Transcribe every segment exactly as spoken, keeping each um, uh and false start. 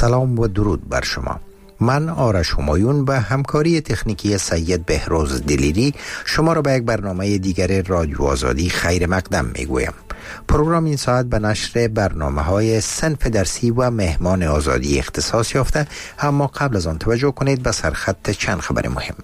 سلام و درود بر شما. من آرش همایون به همکاری تکنیکی سید بهروز دلیری شما را به یک برنامه دیگر رادیو آزادی خیر مقدم میگویم. پروگرام این ساعت به نشر برنامه های صنف درسی و مهمان آزادی اختصاص یافته، اما قبل از آن توجه کنید به سرخط چند خبر مهم.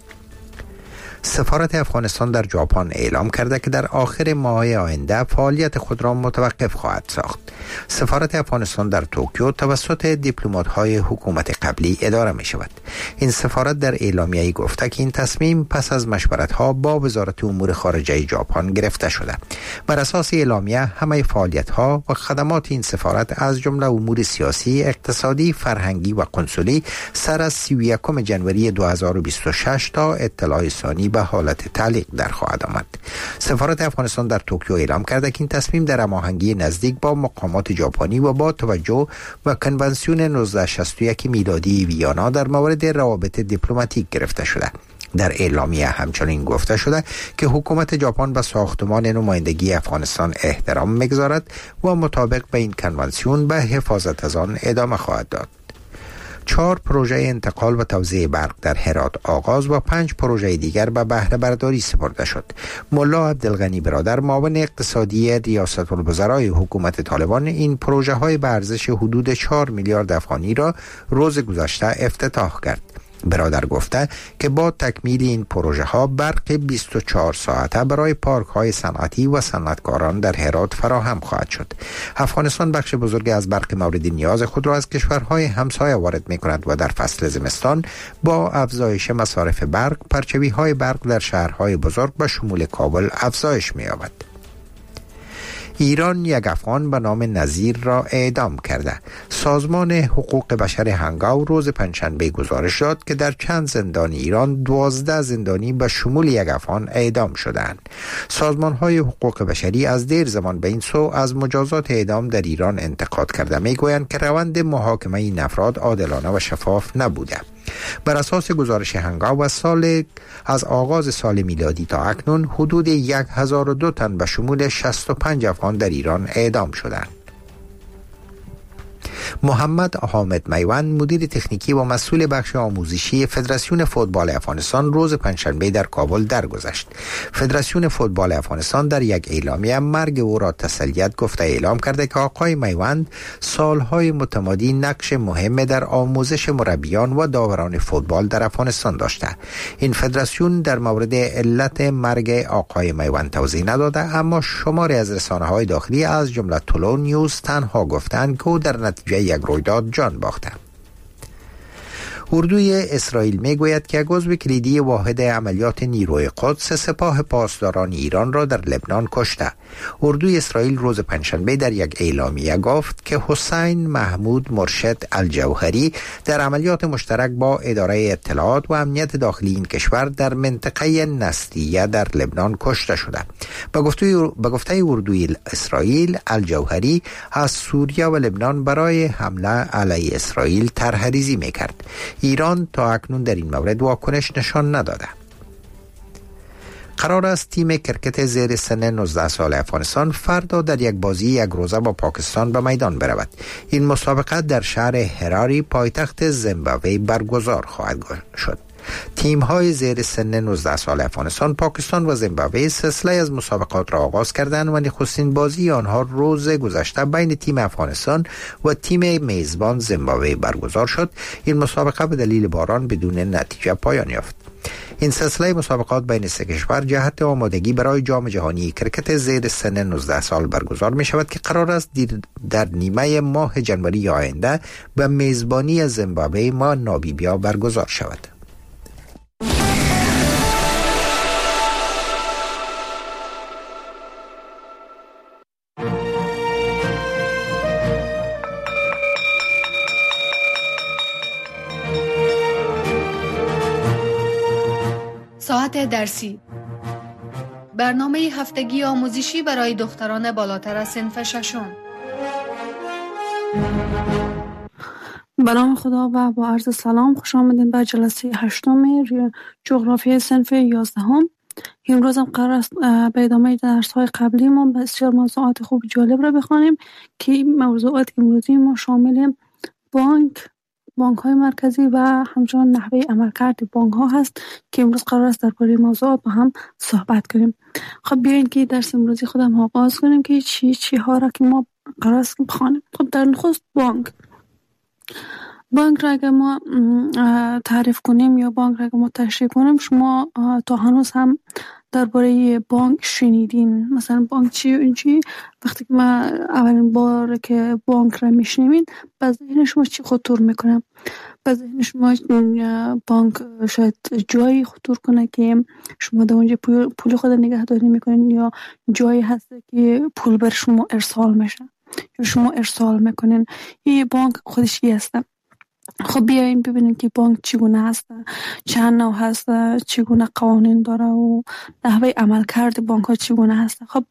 سفارت افغانستان در ژاپن اعلام کرده که در آخر ماه آینده فعالیت خود را متوقف خواهد ساخت. سفارت افغانستان در توکیو توسط دیپلمات‌های حکومت قبلی اداره می شود. این سفارت در اعلامیه‌ای گفته که این تصمیم پس از مشورت‌ها با وزارت امور خارجه ژاپن گرفته شده. بر اساس اعلامیه همه فعالیت‌ها و خدمات این سفارت از جمله امور سیاسی، اقتصادی، فرهنگی و قنسولی سر از سی و یکم ژانویه دو هزار و بیست و شش تا اطلاع ثانی به حالت تعلیق در خواهد آمد. سفارت افغانستان در توکیو اعلام کرده که این تصمیم در هماهنگی نزدیک با مقامات ژاپنی و با توجه و کنوانسیون نوزده شصت و یک میلادی ویانا در مورد روابط دیپلماتیک گرفته شده. در اعلامیه همچنین گفته شده که حکومت ژاپن به ساختمان نمایندگی افغانستان احترام می‌گذارد و مطابق به این کنوانسیون به حفاظت از آن ادامه خواهد داد. چهار پروژه انتقال و توزیع برق در هرات آغاز و پنج پروژه دیگر به بهره برداری سپرده شد. ملا عبدالغنی برادر معاون اقتصادی ریاست الوزرای حکومت طالبان این پروژه های به ارزش حدود چهار میلیارد افغانی را روز گذشته افتتاح کرد. برادر گفته که با تکمیل این پروژه ها برق بیست و چهار ساعته برای پارک های صنعتی و صنعتکاران در هرات فراهم خواهد شد. افغانستان بخش بزرگی از برق مورد نیاز خود را از کشورهای همسایه وارد می کند و در فصل زمستان با افزایش مصارف برق، پرچوی های برق در شهرهای بزرگ به شمول کابل افزایش می یابد. ایران یک افغان به نام نظیر را اعدام کرده. سازمان حقوق بشر هنگاو روز پنجشنبه گزارش داد که در چند زندان ایران دوازده زندانی به شمول یک افغان اعدام شدند. سازمان های حقوق بشری از دیر زمان به این سو از مجازات اعدام در ایران انتقاد کرده، میگویند که روند محاکمه این افراد عادلانه و شفاف نبوده. بر اساس گزارش هنگاو از سال از آغاز سال میلادی تا اکنون حدود هزار و دو تن به شمول شصت و پنج افغان در ایران اعدام شدند. محمد حامد میوند مدیر تکنیکی و مسئول بخش آموزشی فدراسیون فوتبال افغانستان روز پنجشنبه در کابل درگذشت. فدراسیون فوتبال افغانستان در یک اعلامیه مرگ او را تسلیت گفته اعلام کرده که آقای میوند سالهای متمادی نقش مهم در آموزش مربیان و داوران فوتبال در افغانستان داشته. این فدراسیون در مورد علت مرگ آقای میوند توضیح نداده، اما شماری از رسانه‌های داخلی از جمله طلوع نیوز تنها گفتند که او در نتیجه یک رویداد جان باخته. اردوی اسرائیل میگوید که عضو کلیدی واحد عملیات نیروی قدس سپاه پاسداران ایران را در لبنان کشته. اردوی اسرائیل روز پنجشنبه در یک اعلامیه گفت که حسین محمود مرشد الجوهری در عملیات مشترک با اداره اطلاعات و امنیت داخلی این کشور در منطقه نسلیه در لبنان کشته شده. به گفته به گفته اردوی اسرائیل، الجوهری از سوریه و لبنان برای حمله علیه اسرائیل طرح‌ریزی میکرد. ایران تا اکنون در این مورد واکنش نشان نداده. قرار است تیم کرکت زیر سن نوزده سال افغانستان فردا در یک بازی یک روزه با پاکستان به میدان برود. این مسابقه در شهر هراری پایتخت زیمبابوه برگزار خواهد شد. تیم های زیر سن نوزده سال افغانستان، پاکستان و زیمبابوه سلسله از مسابقات را آغاز کردند و نخستین بازی آنها روز گذشته بین تیم افغانستان و تیم میزبان زیمبابوه برگزار شد. این مسابقه به دلیل باران بدون نتیجه پایان یافت. این سلسله مسابقات بین سه کشور جهت آمادگی برای جام جهانی کرکت زیر سن نوزده سال برگزار می شود که قرار است در نیمه ماه ژانویه آینده به میزبانی زیمبابوه و نامیبیا برگزار شود. ساعت درسی، برنامه هفتگی آموزشی برای دختران بالاتر از صنف ششم. به نام خدا و با عرض سلام، خوش آمدین به جلسه هشتم جغرافی صنف یازدهم. امروز هم قرار است به ادامه درس های قبلی ما بسیار موضوعات خوب جالب را بخوانیم که موضوعات امروزی ما شامل بانک، بانک های مرکزی و همچنان نحوه عملکرد بانک ها هست که امروز قرار است درباره موضوع با هم صحبت کنیم. خب بیاین که درس امروزی خودم آغاز کنیم که چی چی ها را که ما قرار است که بخوانیم. خب در نخست بانک بانک را اگر ما تعریف کنیم یا بانک را اگر ما تشریح کنیم، شما تا هنوز هم درباره بانک شنیدین. مثلا بانک چی و چی؟ وقتی که ما اولین بار که بانک را میشنوین به ذهن شما چی خطور میکنه؟ به ذهن شما بانک شاید جایی خطور کنه که شما در اونجا پول خود نگهداری میکنین، یا جایی هست که پول بر شما ارسال میشه یا شما ارسال میکنین. این بانک خودش چی هست؟ خب بیاین ببینیم که بانک چگونه هست، چند نوع هست، چگونه قوانین داره و نحوه عملکرد بانک ها چگونه هست. خب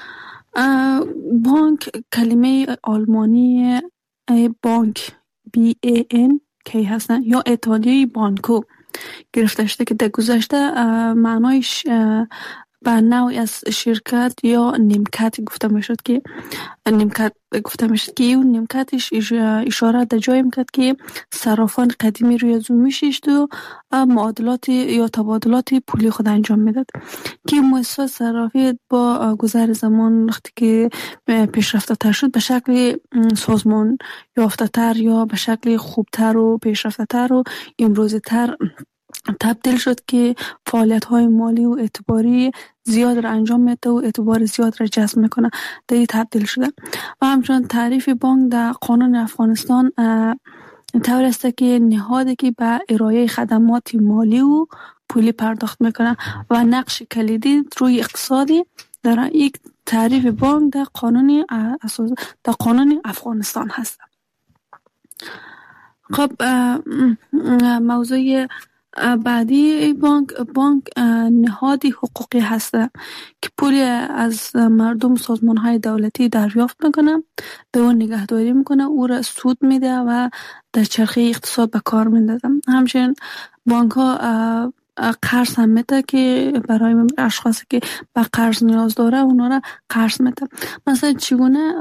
بانک کلمه آلمانی بانک بی ای ان کی هستن یا ایتالیایی بانکو گرفته شده که در گذشته معنایش به نوعی از شرکت یا نیمکت گفته میشد که نیمکت گفته میشد که اون نیمکتش اشاره در جایی میکرد که صرافان قدیمی روی زو میشید و معادلات یا تبادلات پولی خود انجام میداد که مؤسسات صرافی با گذر زمان وقتی که پیشرفته تر شد به شکل سازمان یافته تر یا به شکل خوبتر و پیشرفته تر و امروزی تر تبدیل شد که فعالیت‌های مالی و اعتباری زیاد را انجام میده و اعتبار زیاد را جذب میکنه. در این تبدیل شده و همچنان تعریف بانک در قانون افغانستان طور است که نهادی که به ارائه خدمات مالی و پولی پرداخت میکنه و نقش کلیدی روی اقتصادی در یک تعریف بانک در قانون اساس در قانون افغانستان هست. خب موضوع بعدی بانک بانک نهادی حقوقی هست که پولی از مردم سازمان‌های دولتی دریافت میکنه، به اون نگهداری میکنه، او را سود میده و در چرخه اقتصاد به کار میندازه. همچنین بانک ها قرض هم میده که برای اشخاصی که به قرض نیاز داره اونا را قرض میده. مثلا چگونه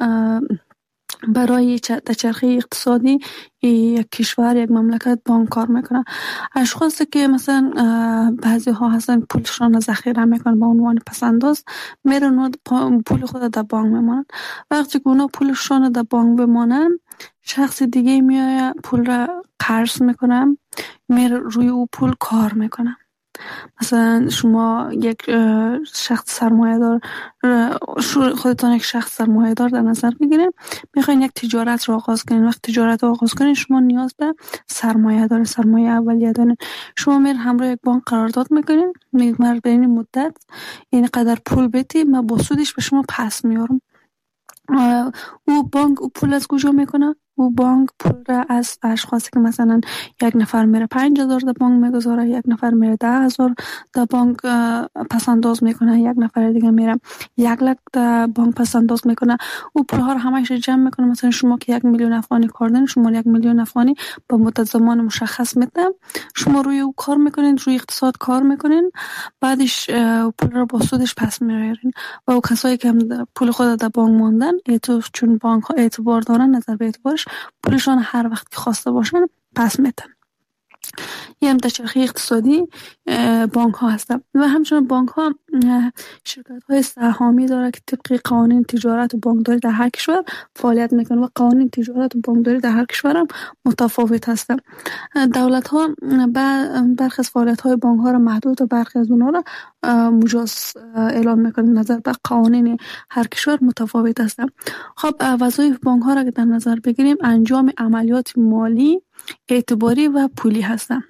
برای چرخه اقتصادی یک کشور یک مملکت بانک کار میکنه؟ اشخاصی که مثلا بعضی ها هستن پولشان ذخیره میکنن با عنوان پسنداز، میرن پول خود در بانک میمونن. وقتی که اونا پولشان در بانک بمانن، شخص دیگه میاد پول را قرض میکنه، میره روی او پول کار میکنه. مثلا شما یک شخص سرمایه دار، خودتان یک شخص سرمایه دار در نظر بگیرید، میخواین یک تجارت رو آغاز کنین. وقت تجارت رو آغاز کنین شما نیاز به سرمایه دار، سرمایه اولیه دارین. شما میر همراه یک بانک قرارداد میکنین، میگید من به این مدت این قدر پول بدی، من با سودش به شما پس میارم. او بانک او پول از کجا میکنه؟ او بانک پول را از اشخاصی که مثلا یک نفر میره پنج هزار در بانک میگذاره، یک نفر میره ده هزار در بانک پس انداز میکنه، یک نفر دیگه میره یک لک در بانک پس انداز میکنه. او پول ها رو همش جمع میکنه. مثلا شما که یک میلیون افغانی کار دارین، شما یک میلیون افغانی با مدت زمان مشخص میده، شما روی او کار میکنین، روی اقتصاد کار میکنین، بعدش پول رو با سودش پس میارین. و او کسایی که پول خود در بانک ماندن، چون بانک ها اعتبار دارن، نظر به اعتبارش پولشان هر وقت که خواسته باشن پس میتن. یه هم در چرخه اقتصادی بانک ها هستن. و همچنان بانک ها شرکت های سهامی داره که طبق قوانین تجارت و بانکداری در هر کشور فعالیت میکنن و قوانین تجارت و بانکداری در هر کشور هم متفاوت هستن. دولت ها برخی از فعالیت های بانک ها را محدود و برخی از اونها را مجاز اعلام میکنن. نظر به قوانین هر کشور متفاوت هستن. خب وظایف بانک ها را که در نظر بگیریم، انجام عملیات مالی، اعتباری و پولی هستند.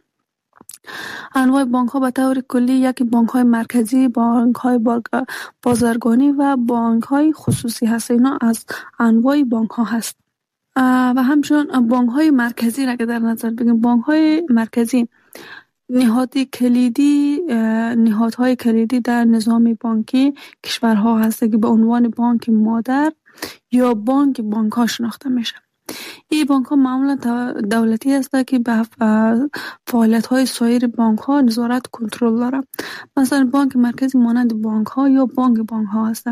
انواع بانک ها به طور کلی یکی بانک های مرکزی، بانک های بازرگانی و بانک های خصوصی هست. اینا از انواع بانک ها هست. و همچنین بانک های مرکزی را که در نظر بگیریم، بانک های مرکزی نهادی کلیدی نهادهای کلیدی در نظام بانکی کشورها هست که به عنوان بانک مادر یا بانک بانک ها شناخته میشه. این بانک ها معمولا دولتی هست که به فعالیت های سایر بانک ها نظارت کنترل داره. مثلا بانک مرکزی مانند بانک ها یا بانک بانک ها هست.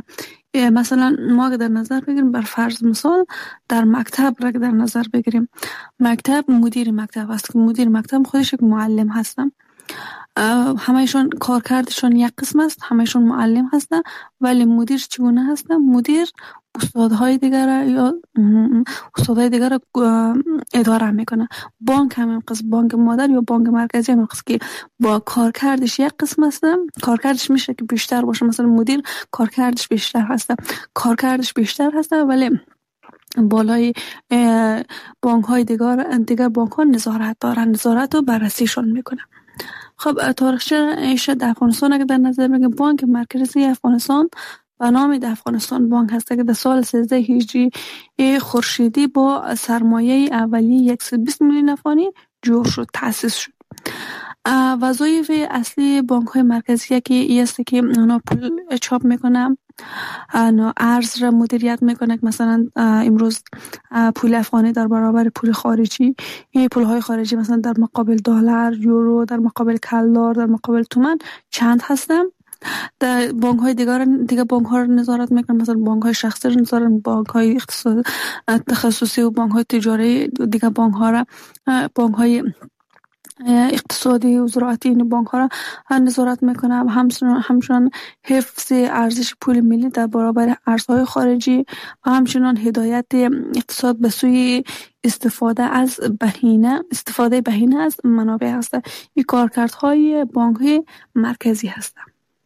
مثلا ما در نظر بگیریم، بر فرض مثال در مکتب را در نظر بگیریم، مکتب مدیر مکتب است که مدیر مکتب خودش یک معلم هستن، همهشون کارکردشون یک قسم است، همهشون معلم هستن، ولی مدیر چگونه هستن؟ مدیر استادهای دیگر یا استادهای دیگر را اداره میکنه. بانک همین قسم، بانک مادر یا بانک مرکزی همین قسم که با کارکردش یک قسم است، کارکردش میشه که بیشتر باشه. مثلا مدیر کارکردش بیشتر هست، کارکردش بیشتر هست، ولی بالای بانک های دیگر دیگر بانک ها نظارت دارن، نظارت و بررسیشون میکنه. خب تاریخچه در افغانستان اگه در نظر بگیریم، بانک مرکزی افغانستان به نام در افغانستان بانک هست که در سال سیزده هجری خورشیدی با سرمایه اولیه صد و بیست میلیون افغانی جور شد، تأسیس شد. وظایف اصلی بانک های مرکزی که است که اونا پول چاپ میکنن، ارز را مدیریت میکنه. مثلا امروز پول افغانی در برابر پول خارجی، این پول های خارجی مثلا در مقابل دلار، یورو، در مقابل کلدار، در مقابل تومان چند هستن. در بانک های دیگر دیگه بانک ها رو نظارت میکنن، مثلا بانک های شخصی رو نظارت، بانک های اقتصاد تخصصی و بانک های تجاری دیگه بانک ها را بانک های اقتصادی و زراعتی این بانک ها را نظارت میکنه. همچنان همچنان حفظ ارزش پول ملی در برابر ارزهای خارجی و همچنان هدایت اقتصاد به سوی استفاده از بهینه استفاده بهینه از منابع هست. این کارکردهای بانک های مرکزی هستند.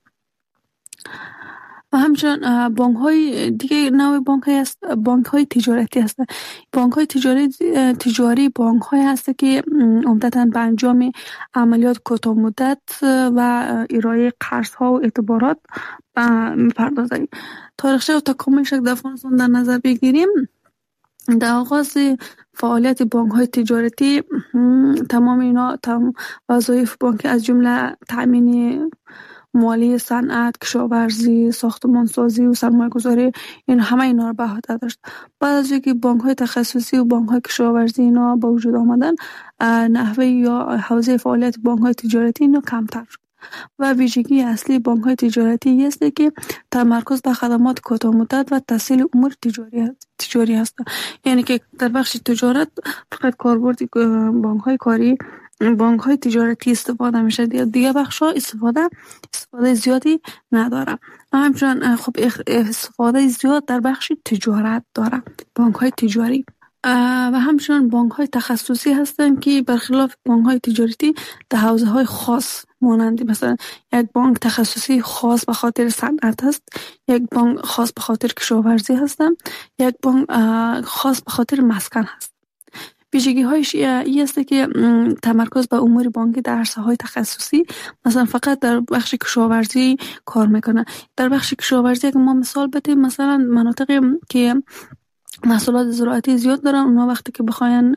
و همچنان بانک های دیگه نوع بانک های هست، بانک های تجارتی هست. بانک های تجاری تجاری بانک های هست که عمدتاً به انجام عملیات کوتاه مدت و ارائه قرض ها و اعتبارات میپردازند. تاریخچه و تکاملش در افغانستان در نظر بگیریم، در آغاز فعالیت بانک های تجارتی تمام اینا تمام وظایف بانک از جمله تأمین مالی، صنعت، کشاورزی، ساختمانسازی و سرمایه‌گذاری، این همه اینا رو به عهده داشت. بعد از اینکه بانک‌های تخصصی و بانک‌های کشاورزی اینا به وجود آمدن، نحوه یا حوزه فعالیت بانک‌های تجارتی اینا کمتر شد و ویژگی اصلی بانک‌های تجارتی است که تمرکز بر خدمات کوتاه مدت و تسهیل امور تجاری تجاری است. یعنی که در بخش تجارت فقط کاربرد بانک‌های کاری بانک های تجارتی استفاده میشه، دیگه بخش ها استفاده استفاده زیادی نداره. همچنان خب استفاده زیاد در بخش تجارت داره بانک های تجاری. و همچنان بانک های تخصصی هستند که برخلاف بانک های تجارتی در حوزه های خاص مانند مثلا یک بانک تخصصی خاص به خاطر صنعت هست، یک بانک خاص به خاطر کشاورزی هستند، یک بانک خاص به خاطر مسکن هست. ویژگی هایش این است که تمرکز به امور بانکی در عرصه های تخصصی، مثلا فقط در بخش کشاورزی کار میکنه. در بخش کشاورزی اگه ما مثال بدیم، مثلا مناطقی که محصولات زراعتی زیاد دارن، اونا وقتی که بخواین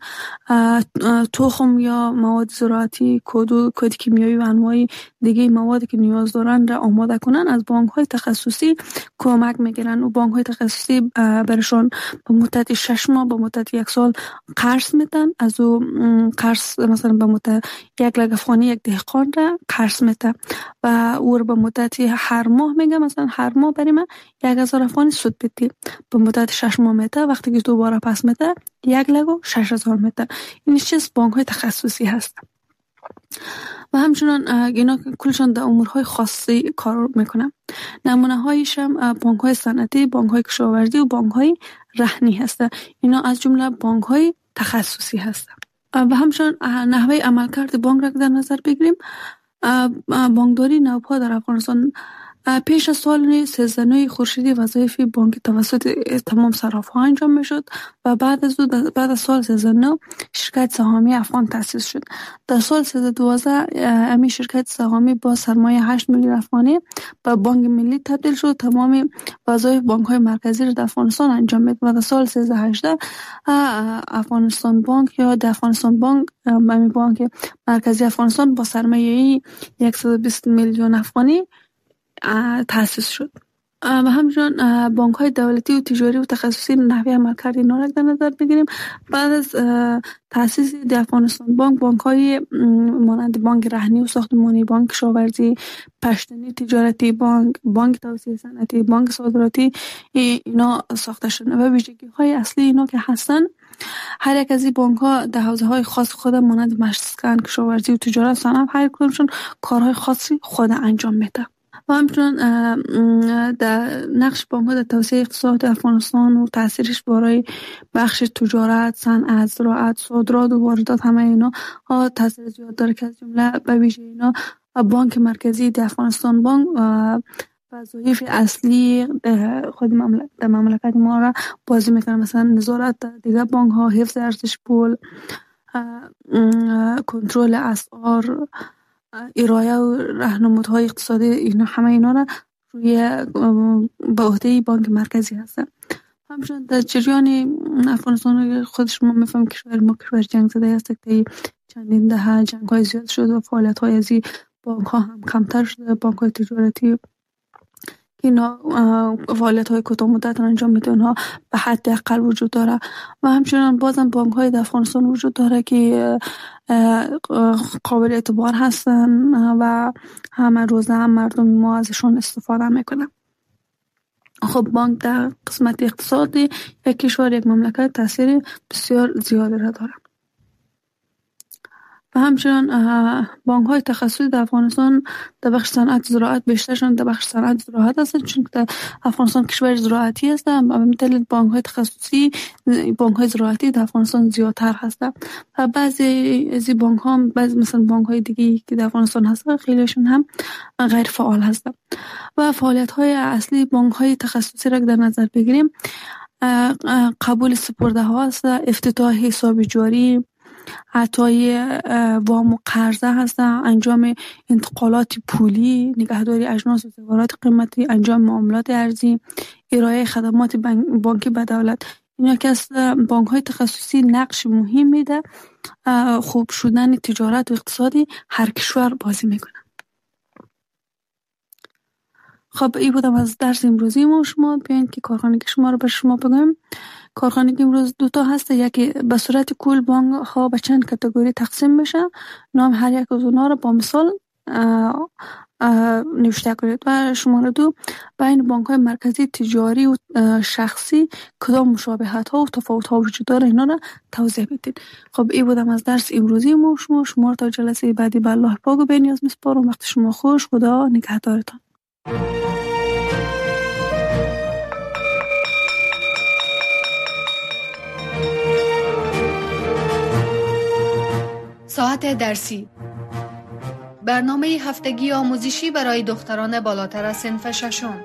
تخم یا مواد زراعتی، کود کود کیمیایی و انواع دیگه موادی که نیاز دارن را آماده کنن، از بانک های تخصصی کمک میگیرن و بانک های تخصصی برشون به مدت شش ماه به مدت یک سال قرض میدن. از او قرض مثلا به مدت یک لگ افغانی یک دهقان را قرض میده و او به مدت هر ماه میگه مثلا هر ماه بریم یک هزار افغانی سود بدی، به مدت شش ماه میده، وقتی که دوباره پس میده یک لگو شش هزار میده. این چیز بانک های تخصصی هست. و همچنان اینا کلشان در امورهای خاصی کار میکنن. نمونه هایش هم بانک های صنعتی، بانک های کشاورزی و بانک های رهنی هست. اینا از جمله بانک های تخصصی هست. و همچنان نحوه عملکرد بانک را در نظر بگیریم، بانکداری نوپا در افغانستان پیش از سال سیزده خورشیدی وظایف بانک توسط تمام صرافی‌ها انجام میشد و بعد از بعد از سال سیزده شرکت سهامی افغان تأسیس شد. در سال سیزده دوازده امی شرکت سهامی با سرمایه هشت میلیون افغانی به بانک ملی تبدیل شد. تمام وظایف بانک‌های مرکزی را در افغانستان انجام میداد و در سال سیزده هجده افغانستان بانک یا در افغانستان بانک امی بانک مرکزی افغانستان با سرمایه صد و بیست میلیون افغانی تأسیس شد. و همچنین بانک های دولتی و تجاری و تخصصی نحوه عملکرد اینا را در نظر بگیریم. بعد از تأسیس در افغانستان بانک، بانک های مانند بانک رهنی و ساختمانی، بانک کشاورزی، پشتنی تجارتی بانک، بانک توسعه صنعتی، بانک صادراتی اینا ساخته شدن و ویژگی های اصلی اینا که هستن، هر یک از این بانک ها در حوزه های خاص خود مانند مسکن، کشاورزی و تجارت، صنعت هر کدومشون کارهای خاصی خود انجام میده. و همچنین در نقش بانک ها در توسعه اقتصاد افغانستان و تاثیرش برای بخش تجارت، صنعت، زراعت، صادرات و واردات همه اینا ها تاثیر زیاد داره که از جمله به ویژه اینا بانک مرکزی در افغانستان بانک وظایف اصلی خود مملکت در مملکت ما را بازی میکنه، مثلا نظارت دیگر بانک ها، حفظ ارزش پول، کنترل اسعار، ارائه و راهنمودهای اقتصادی، اینا همه اینا را روی به عهده بانک مرکزی هستن. همچنین در جریان افغانستان خودش ما میفهمیم کشور ما کشور جنگ زده است که چندین دهه جنگ های زیاد شده و فعالیت های از این بانک ها هم کمتر شده. بانک های تجارتی اینا فعالیت های کوتاه مدت انجام میده، اونها به حد اقل وجود داره. و همچنین بازم بانک های در افغانستان وجود داره که قابل اعتبار هستن و همه روزه هم مردم ما ازشون استفاده میکنن. خب بانک در قسمت اقتصادی یک کشور، یک مملکت تاثیر بسیار زیادی را داره. و همچنین بانک های تخصصی در افغانستان در بخش صنعت زراعت بیشترشون در بخش صنعت زراعت هستند، چون در افغانستان کشور زراعتی است و به دلیل بانک های تخصصی بانک های زراعتی در افغانستان زیادتر هستند. و بعضی از این بانک ها بعضی مثلا بانک های دیگه که در افغانستان هستند خیلیشون هم غیر فعال هستند. و فعالیت های اصلی بانک های تخصصی را در نظر بگیریم، قبول سپرده ها است، افتتاح حساب جاری، عطای وام و قرضه هست، انجام انتقالات پولی، نگهداری اجناس و زیورات قیمتی، انجام معاملات ارزی، ارائه خدمات بانکی به دولت. اینا که از بانک های تخصصی نقش مهم میده خوب شدن تجارت و اقتصادی هر کشور بازی میکنه. خب این بودم از درس امروزی ما. شما بیاین که کارخانه شما رو به شما بگم. کارخانه امروز دوتا هست، یکی به صورت کل بانک ها به چند کاتگوری تقسیم میشه. نام هر یک از اونها رو با مثال اه اه نوشته کنید و شماره دو بین بانک های مرکزی تجاری و شخصی کدام مشابهت ها و تفاوت ها وجود داره اینا رو توضیح بدید. خب این بودم از درس امروزی ما. شما شما تا جلسه بعدی به الله پاک و بنیاز میسپارم. وقت شما خوش. خدا نگهدارتان. ساعت درسی، برنامه هفتگی آموزشی برای دختران بالاتر از صنف ششم.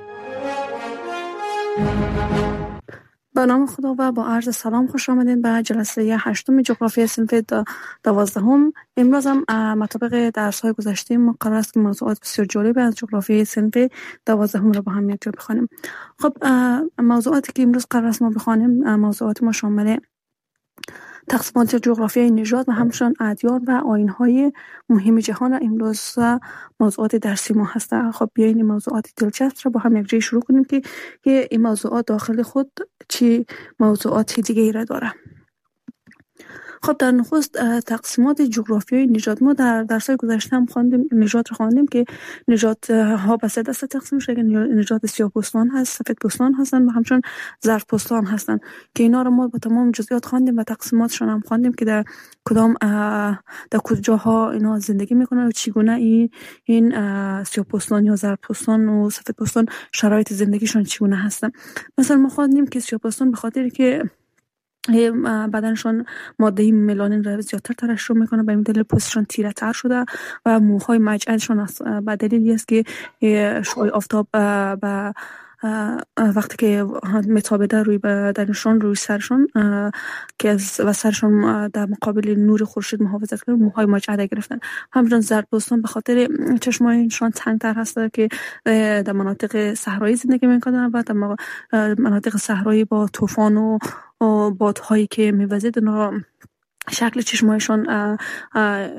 به نام خدا و با عرض سلام خوش آمدین به جلسه هشتم جغرافی صنف دوازدهم. امروز هم مطابق درس های گذشته ما قرار است که موضوعات بسیار جالب از جغرافی صنف دوازدهم را با هم یک جا بخوانیم. خب موضوعاتی که امروز قرار است ما بخوانیم، موضوعات ما شامل تقسیمات جغرافیای نژاد و همچنین ادیان و آیین‌های مهم جهان امروز موضوعات درسی ما هستند. خب بیاین این موضوعات دلچسب را با هم یک جای شروع کنیم که این موضوعات داخل خود چی موضوعات دیگه ای را داره. خب در نخست تقسیمات جغرافیایی نژاد، ما در درس‌های گذشته هم خواندیم نژاد رو خواندیم که نژاد ها به سه دسته تقسیم شده. نژاد سیاه‌پوستان هست، سفیدپوستان هستن و همچنین زردپوستان هستن که اینا رو ما با تمام جزئیات خواندیم و تقسیماتشون هم خواندیم که در کدام در کجاها اینا زندگی میکنن و چگونه این این سیاه‌پوستان یا زردپوستان و سفیدپوستان شرایط زندگیشون چگونه هستن. مثلا ما خواندیم که سیاه‌پوستان به خاطر که بدنشون ماده ملانین را زیادتر ترشح میکنه، به این دلیل پوستشون تیره تر شده و موهای مجعدشون به دلیلی است که شعاع آفتاب به وقتی که متابعه روی بدنشون روی سرشون که از و سرشون در مقابل نور خورشید محافظت کنه، موهای مجعد گرفتن. همچنین زردپوستان به خاطر چشمایشون تنگتر هسته که در مناطق صحرایی زندگی میکنن و در مناطق صحرایی با طوفان و بادهایی که میوزید اونا شکل چشمایشون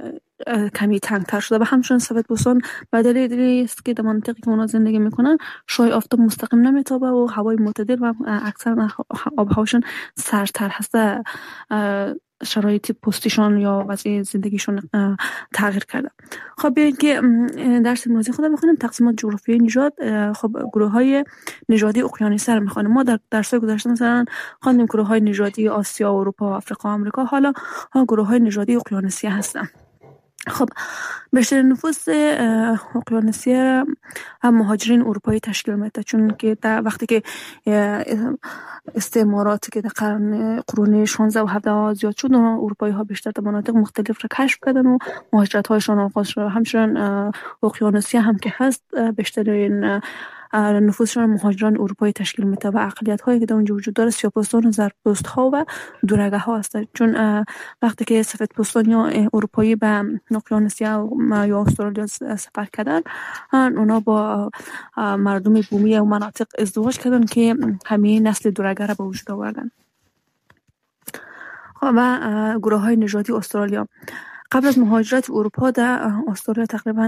کمی تنگتر شده و همچنین سفیدپوستان به دلیلی است که در منطقه که اونا زندگی میکنن شعاع آفتاب مستقیم نمیتابه و هوای معتدل و اکثر آب و هواشون سردتر هسته. شرایط پوستیشون یا وضعیت زندگیشون تغییر کرده. خب بیاین که درس امروزی خود بخونیم. تقسیمات جغرافیایی نژاد. خب گروه های نژادی اقیانوسی رو میخوانیم. ما در درس‌های گذشته مثلا خواندیم گروه های نژادی آسیا، اروپا، آفریقا، آمریکا. حالا گروه های نژادی اقیانوسی هستن. خب بیشتر نفوس اقیانوسی هم مهاجرین اروپایی تشکیل میده، چون که در وقتی که استعمارات که در قرن قرون شانزده و هفده زیاد شد، اروپایی ها بیشتر در مناطق مختلف را کشف کردن و مهاجرت هایشان آغاز شد. همچنین اقیانوسی هم که هست بیشترین نفوسشان مهاجران اروپایی تشکیل میده و اقلیت هایی که در اونجا وجود داره سیاه‌پوستان، زردپوست ها و دورگه ها هستند. چون وقتی که سفیدپوستان یا اروپایی به اقیانوسیا یا استرالیا سفر کردن، اونا با مردم بومی و مناطق ازدواج کردن که همین نسل دورگه را به وجود آوردن. و گروه های نژادی استرالیا قبل از مهاجرت اروپا در استرالیا تقریبا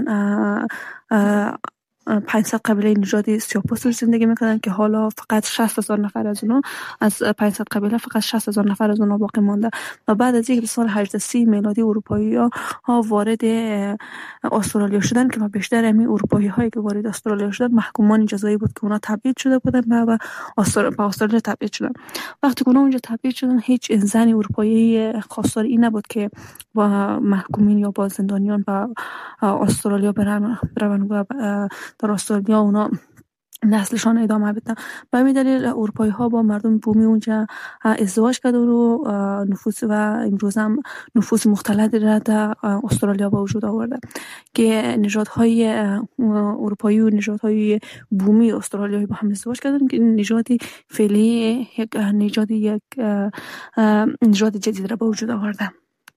پانصد قبیله نژادی سیاه‌پوست زندگی میکردن که حالا فقط شصت هزار نفر از اونها از پانصد قبیله فقط شصت هزار نفر از اونها باقی مانده. و بعد از اینکه سال هجده سی میلادی اروپایی ها وارد استرالیا شدن که بیشتر همین اروپایی هایی که وارد استرالیا شدن محکومان جزایی بود که اونا تبعید شده بودن و به استرالیا تبعید شدن. وقتی که اونا اونجا تبعید شدن هیچ زن اروپایی خواستار این نبود که با محکومین یا با زندانیان به استرالیا برن برن و در استرالیا اونا نسلشان ادامه بدن. به همین دلیل اروپایی ها با مردم بومی اونجا ازدواج کردن و نفوس و امروز هم نفوس مختلطی را در استرالیا با وجود آورده که نژادهای اروپایی و نژادهای بومی استرالیایی با هم ازدواج کردن که نژادی فعلی یک نژاد یک نژاد جدید را با وجود آورده.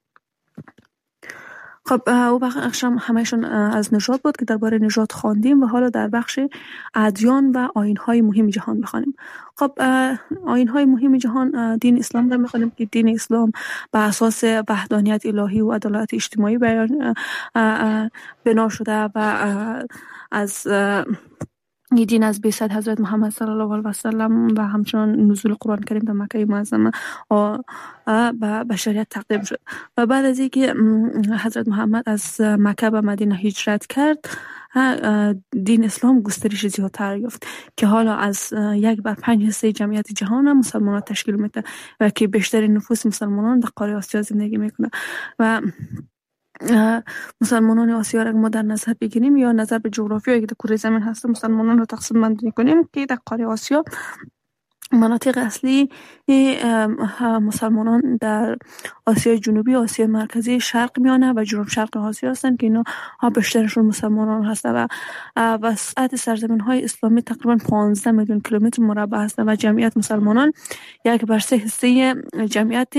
خب او بخش هم همهشون از نژاد بود که درباره نژاد خواندیم و حالا در بخش ادیان و آیین‌های مهم جهان بخوانیم. خب آیین‌های مهم جهان دین اسلام رو می‌خوانیم که دین اسلام بر اساس وحدانیت الهی و عدالت اجتماعی بیان بنا شده و از این دین از بعثت حضرت محمد صلی الله علیه و سلم و همچنان نزول قرآن کریم در مکه معظمه به بشریت تقدیم شد. و بعد از اینکه حضرت محمد از مکه به مدینه هجرت کرد دین اسلام گسترش زیادتر یافت که حالا از یک بر پنج حصه جمعیت جهان مسلمانان تشکیل میده و که بیشتر نفوس مسلمانان در قاره آسیا زندگی میکنه. و مسلمانان آسیا را ما در نظر بگیریم یا نظر به جغرافیایی که در کره زمین هست مسلمانان رو تقسیم بندی کنیم که در قاره آسیا مناطق اصلی مسلمانان در آسیای جنوبی، آسیای مرکزی، شرق میانه و جنوب شرق آسیا هستند که اینا بیشترشون مسلمانان هستند و وسعت سرزمین های اسلامی تقریبا پانزده میلیون کیلومتر مربع هست و جمعیت مسلمانان یک بر سه حصه جمعیت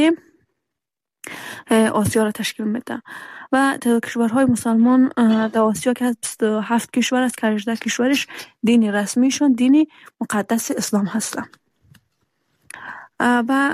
آسیا را تشکیل میده. و تعداد کشورهای مسلمان در آسیا که بیست و هفت کشور است که هجده کشورش دین رسمیشون دین مقدس اسلام هستن. و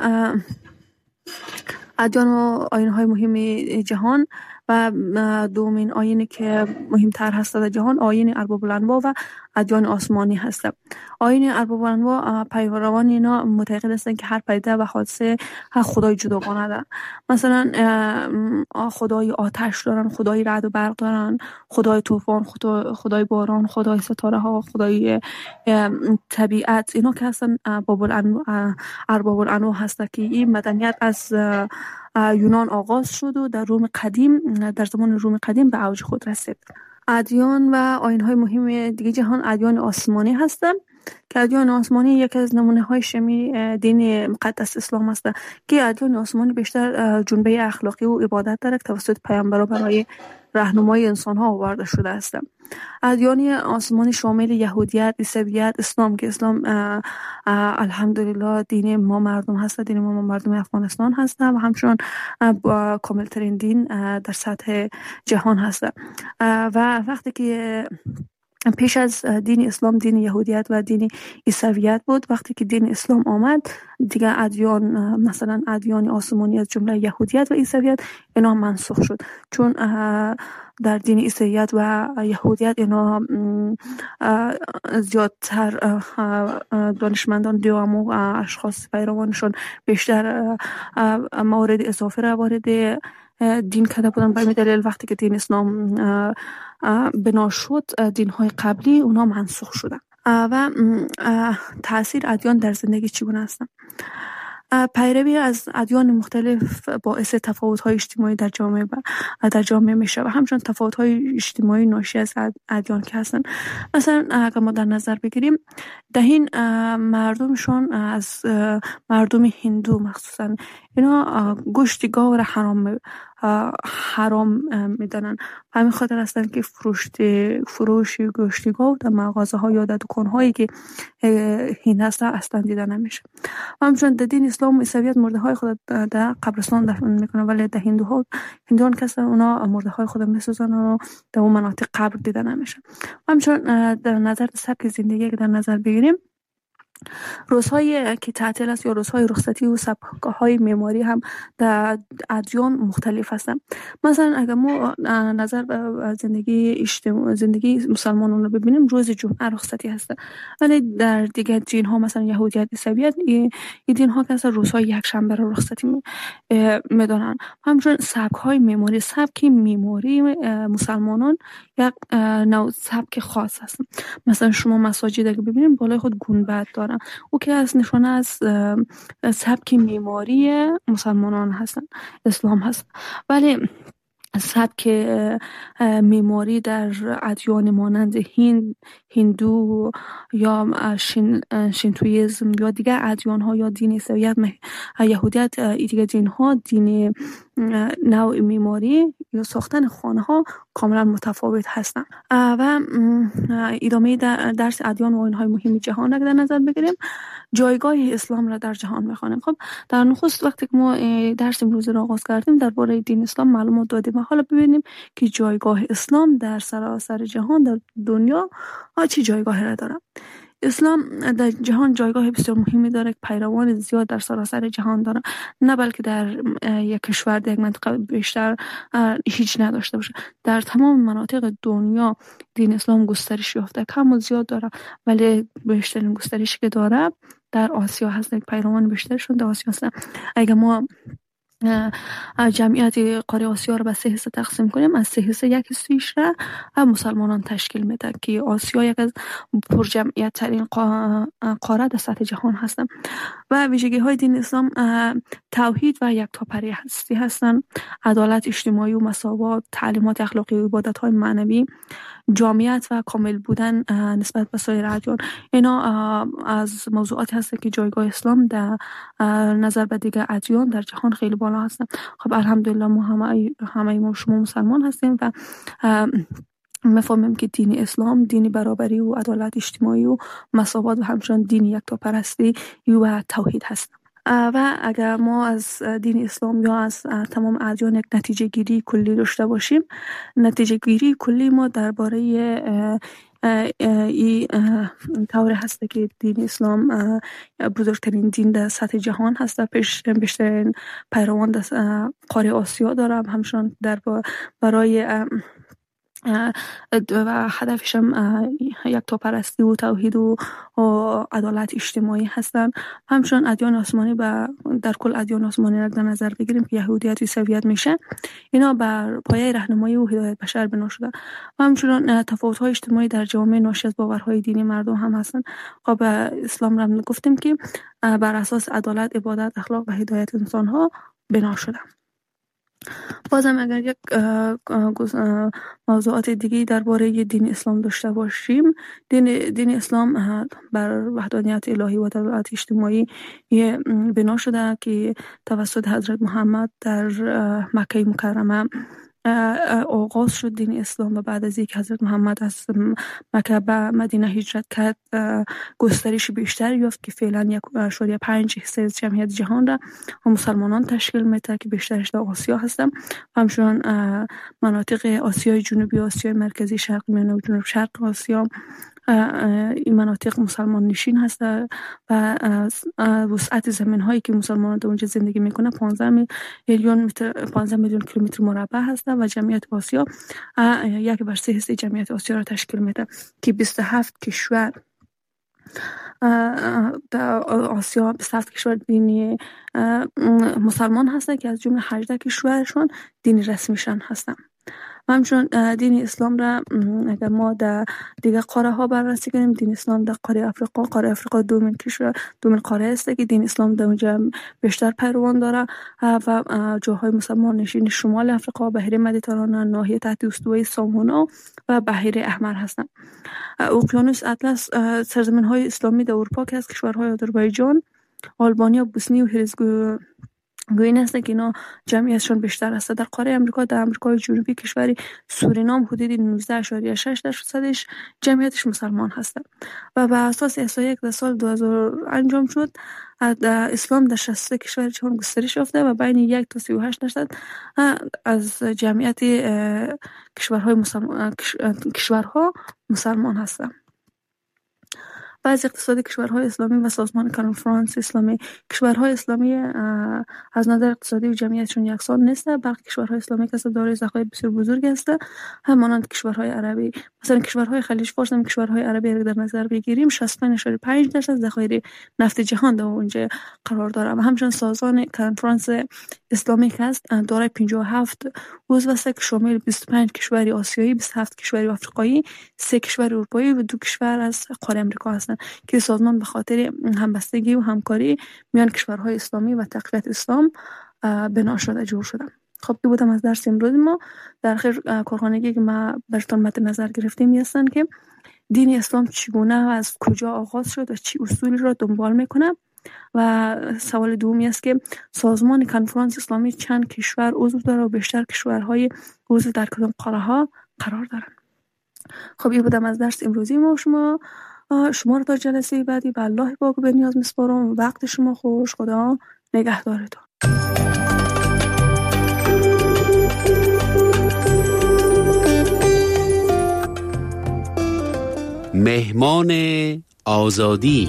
ادیان و آیین‌های مهم جهان و دومین آیینی که مهمتر هست در جهان آیین ارباب الانواع و ادیان آسمانی هست. آیین ارباب الانواع پیروان اینا معتقد هستند که هر پدیده و حادثه خدای جداگانه دارن. مثلا خدای آتش دارن، خدای رعد و برق دارن، خدای طوفان، خدای باران، خدای ستاره ها، خدای طبیعت. اینا که هستن ارباب الانواع هستند که این مدنیت از یونان آغاز شد و در روم قدیم در زمان روم قدیم به اوج خود رسید. ادیان و آیین‌های مهم دیگه جهان ادیان آسمانی هستند که ادیان آسمانی یکی از نمونه‌های شمی دین مقدس اسلام است که ادیان آسمانی بیشتر جنبه اخلاقی و عبادت دارد که توسط پیامبران برای راهنمایی انسان‌ها آورده شده است. ادیان آسمانی شامل یهودیت، عیسویت، اسلام که اسلام الحمدلله دین ما مردم هست، دین ما مردم افغانستان هست و همچنان کاملترین دین در سطح جهان هست. و وقتی که پیش از دین اسلام دین یهودیت و دین عیسویت بود. وقتی که دین اسلام آمد دیگه ادیان، مثلا ادیان آسمانی از جمله یهودیت و عیسویت، اینا منسوخ شد، چون در دین عیسویت و یهودیت اینا زیادتر دانشمندان دیوام و اشخاص پیروانشون بیشتر موارد اضافه را وارد دین کرده بودن. به همین دلیل وقتی که دین اسلام بنا شد دین های قبلی اونا منسوخ شدن. و تاثیر ادیان در زندگی چگونه هستن؟ پیروی از ادیان مختلف باعث تفاوت‌های اجتماعی در جامعه در جامعه میشه و همچنین تفاوت‌های اجتماعی ناشی از ادیان که هستن. مثلا اگر ما در نظر بگیریم دهین مردمشون از مردم هندو مخصوصا اینا گوشت گاو را حرام حرام میدانن. همین خاطر هستن که فروش فروش گوشت گاو در مغازه ها یا در دکان هایی که هند هست اصلا دیده نمیشه. همچنین در دین اسلام و عیسویت مرده های خود در قبرستان دفن میکنن، ولی در هندوها هندوان کسا اونا مرده های خود میسوزن و در اون مناطق قبر دیده نمیشه. همچنین در نظر سبک زندگی که در نظر بگیریم روزهایی که تعطیل است یا روزهای رخصتی و سبک‌های معماری هم در ادیان مختلف هستند. مثلا اگر ما نظر به زندگی اجتماعی زندگی مسلمانان رو ببینیم روز جمعه رخصتی هست، ولی در دیگر دین ها مثلا یهودیت، عیسویت این دین ها که روزهای یک شنبه رو رخصتی میدانن. همچنین سبک‌های معماری سبک معماری مسلمانان یک نوع سبک خاص هست. مثلا شما مساجد اگه ببینیم بالای خود گنبد دارن، او که از نشانه از سبک معماری مسلمانان هستن، اسلام هست. ولی سبک معماری در ادیان مانند هند، هندو یا شین، شینتویسم یا دیگر ادیان ها یا دین عیسویت، یهودیت، دیگر دین ها دین نوع معماری یا ساختن خانه ها کاملا متفاوت هستند. و ادامه درس ادیان و آیین های مهم جهان را در نظر بگیریم، جایگاه اسلام را در جهان می‌خوانیم. خب در نخست وقتی که ما درس امروز را آغاز کردیم درباره دین اسلام معلومات دادیم، حالا ببینیم که جایگاه اسلام در سراسر جهان در دنیا چه جایگاهی را دارد. اسلام در جهان جایگاه بسیار مهمی داره که پیروان زیاد در سراسر جهان داره، نه بلکه در یک کشور در یک منطقه بیشتر هیچ نداشته باشه. در تمام مناطق دنیا دین اسلام گسترش یافته، کم و زیاد داره، ولی بیشترین گسترشی که داره در آسیا هست. پیروان بیشترشون در آسیا هستن. اگه ما جمعیت قاره آسیا رو به سه حصه تقسیم کنیم، از سه حصه یک حصه‌ایش را مسلمانان تشکیل میدن که آسیا یک از پرجمعیت ترین قاره در سطح جهان هستند. و ویژگی های دین اسلام توحید و یکتاپری هستی هستند، عدالت اجتماعی و مساوات، تعلیمات اخلاقی و عبادت های معنوی، جامعیت و کامل بودن نسبت به سایر ادیان. اینا از موضوعاتی هست که جایگاه اسلام در نظر به دیگر ادیان در جهان خیلی بالا هستند. خب الحمدلله ما همه همه ما شما مسلمان هستیم و میفهمیم که دین اسلام دین برابری و عدالت اجتماعی و مساوات و همچنین دین یکتاپرستی و توحید هست. و اگر ما از دین اسلام یا از تمام ادیان یک نتیجه گیری کلی داشته باشیم، نتیجه گیری کلی ما درباره این طور هست که دین اسلام بزرگترین دین در سطح جهان هست، بیشترین پیروان در قاره آسیا داره، همچنین در برای و هدفش هم یکتاپرستی و توحید و عدالت اجتماعی هستند. همچنین ادیان آسمانی و در کل ادیان آسمانی را در نظر بگیریم که یهودیت و عیسویت میشه، اینا بر پایه راهنمایی و هدایت بشر بنا شده. و همچنین تفاوت‌های اجتماعی در جامعه ناشی از باورهای دینی مردم هم هستند. خب اسلام را گفتیم که بر اساس عدالت، عبادت، اخلاق و هدایت انسان‌ها بنا شده. بازم اگر یک موضوعات دیگه درباره دین اسلام داشته باشیم، دین دین اسلام بر وحدانیت الهی و عدالت اجتماعی بنا شده که توسط حضرت محمد در مکه مکرمه آغاز شد دین اسلام و بعد از یک حضرت محمد از مکه به مدینه هجرت کرد گسترش بیشتر یافت که فعلا یک و پنج حصه از جمعیت جهان را و مسلمانان تشکیل میده که بیشترش در آسیا هستن. همچنان مناطق آسیای جنوبی، آسیای مرکزی، شرق میانه و جنوب شرق آسیا این مناطق مسلمان نشین هست و وسعت زمین هایی که مسلمانان در اونجا زندگی میکنه پانزده میلیون متر پانزده میلیون کیلومتر مربع هست و جمعیت آسیا یک بر سه حصه جمعیت آسیا را تشکیل میده که بیست و هفت کشور در آسیا بیست و هفت کشور دینی مسلمان هستند که از جمله هجده کشورشون دینی رسمیشان هستند. همچنین دین اسلام را اگر ما در دیگر قاره ها بررسی کنیم، دین اسلام در قاره افریقا قاره افریقا دومین کشور دومین قاره است که دین اسلام در اونجا بیشتر پیروان داره و جاهای مسلمان نشین شمال افریقا، بحیره مدیترانه، ناحیه تحت استوای سامونا و بحیره احمر هستند. اقیانوس اطلس سرزمین های اسلامی در اروپا که از کشورهای آذربایجان، آلبانیا، بوسنی و هرزگو گوین است که اینا جمعیتشون بیشتر است. در قاره امریکا در امریکای جنوبی کشوری سورینام حدود نوزده ممیز شش درصدش جمعیتش مسلمان هست و بر اساس احصایه‌ای که در سال دو هزار انجام شد در اسلام در شصت و سه کشور جهان گسترش یافته و بین یک تا سی و هشت درصد از جمعیت کشورهای مسلمان کشورها مسلمان هستند. بعضی اقتصاد کشورهای اسلامی و سازمان کنفرانس اسلامی کشورهای اسلامی از نظر اقتصادی و جمعیتشون یکسان نیست. برخی کشورهای اسلامی که دارای ذخایر بسیار بزرگ هستند، همانند کشورهای عربی. مثلا کشورهای خلیج فارس هم کشورهای عربی را در نظر بگیریم شصت و پنج و پنج درصد ذخایر نفت جهان در اونجا قرار داره و همچنین سازمان کنفرانس اسلامی که است دارای پنجاه و هفت عضو است که شامل بیست و پنج کشور آسیایی، بیست و هفت کشور آفریقایی، سه کشور اروپایی و دو کشور از قاره امریکا هستند که سازمان به خاطر همبستگی و همکاری میان کشورهای اسلامی و تقویت اسلام بنا شده جور شده. خب این بودم از درس امروز ما. در آخر کارخانگی که ما براتون مد نظر گرفتیم هستند که دین اسلام چگونه و از کجا آغاز شد و چی اصولی را دنبال میکنه و سوال دومی است که سازمان کنفرانس اسلامی چند کشور عضو داره و بیشتر کشورهای عضو در کدام قاره ها قرار دارن. خب این بودم از درس امروزی ما. شما شما رو تا جلسه بعدی به الله پاک به نیاز میسپارم. وقت شما خوش. خدا نگهدارتون. مهمان آزادی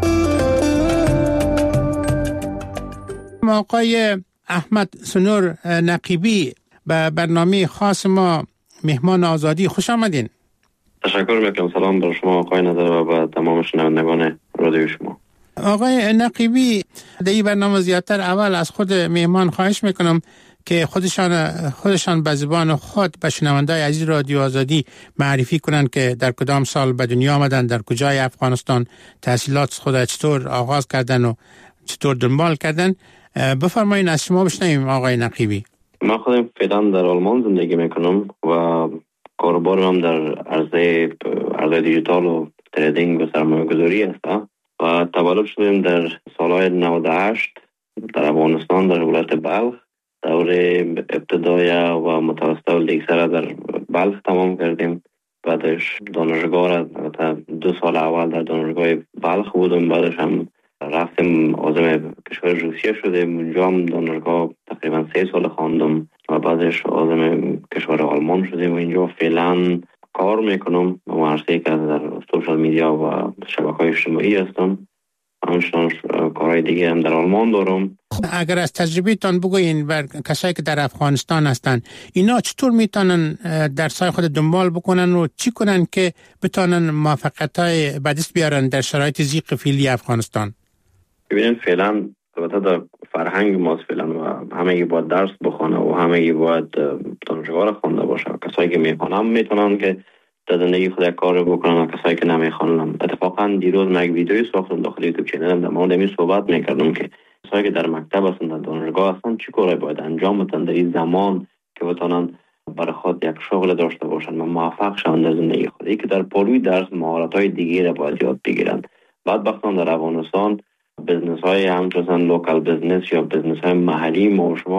آقای احمد سنور نقیبی به برنامه خاص ما مهمان آزادی خوش آمدین. تشکر میکنم. سلام بر شما آقای نظر و به تمام شنوندگان رادیو شما. آقای نقیبی، در این برنامه زیادتر اول از خود مهمان خواهش میکنم که خودشان خودشان به زبان خود به شنوندای عزیز رادیو آزادی معرفی کنند که در کدام سال به دنیا آمدن، در کجای افغانستان تحصیلات خود چطور آغاز کردن و چطور دنبال کردن. بفرمایید از شما بشنویم آقای نقیبی. من خودم فعلا در آلمان زندگی میکنم و کاربارم هم در عرصه عرضه دیجیتال و تریدینگ و سرمایه گذاری هستم و تولد شدیم در سالهای نود و هشت در افغانستان در ولایت بلخ. دوره ابتدایی و متوسط و لیسه در بلخ تمام کردیم. بعدش دانشگاه را دو سال اول در دانشگاه بلخ بودم، بعدش هم رفتیم عازم کشور روسیه شدیم، اونجا هم دانشگاه تقریبا سه سال خواندم و بعدش عازم کشور آلمان شدیم و اینجا فعلا کار میکنم و عرصه‌ای که در سوشال میدیا و شبکه‌های اجتماعی هستم. همچنان کارهای دیگه هم در آلمان دارم. اگر از تجربه‌تان بگوین بر کسایی که در افغانستان هستن، اینا چطور میتونن درسای خود دنبال بکنن و چی کنن که بتونن موفقیت‌های به دست بیارن در شرایط ضیق فعلی افغانستان؟ ببینید فعلا البته در فرهنگ ماست فعلا و همگی باید درس بخونه و همگی باید دانشگاه را خوانده باشه. کسایی که میخوانن میتونن که در زندگی خود کار بکنن و کسایی که نمیخوانن. اتفاقا دیروز من یک ویدیوی ساختم داخل یوتیوب چنلم در مورد این صحبت میکردم که کسایی که در مکتب هستن در دانشگاه هستن چی کاری باید انجام بدن در این زمان که بتونن برای خود یک شغل داشته باشن و موفق شون در زندگی خود. ای که در پلوی درس مهارت‌های دیگه را باید یاد بگیرن. بعد وقتی در افغانستان بزنس های همچنان لوکال بزنس یا بزنس های محلی ما و شما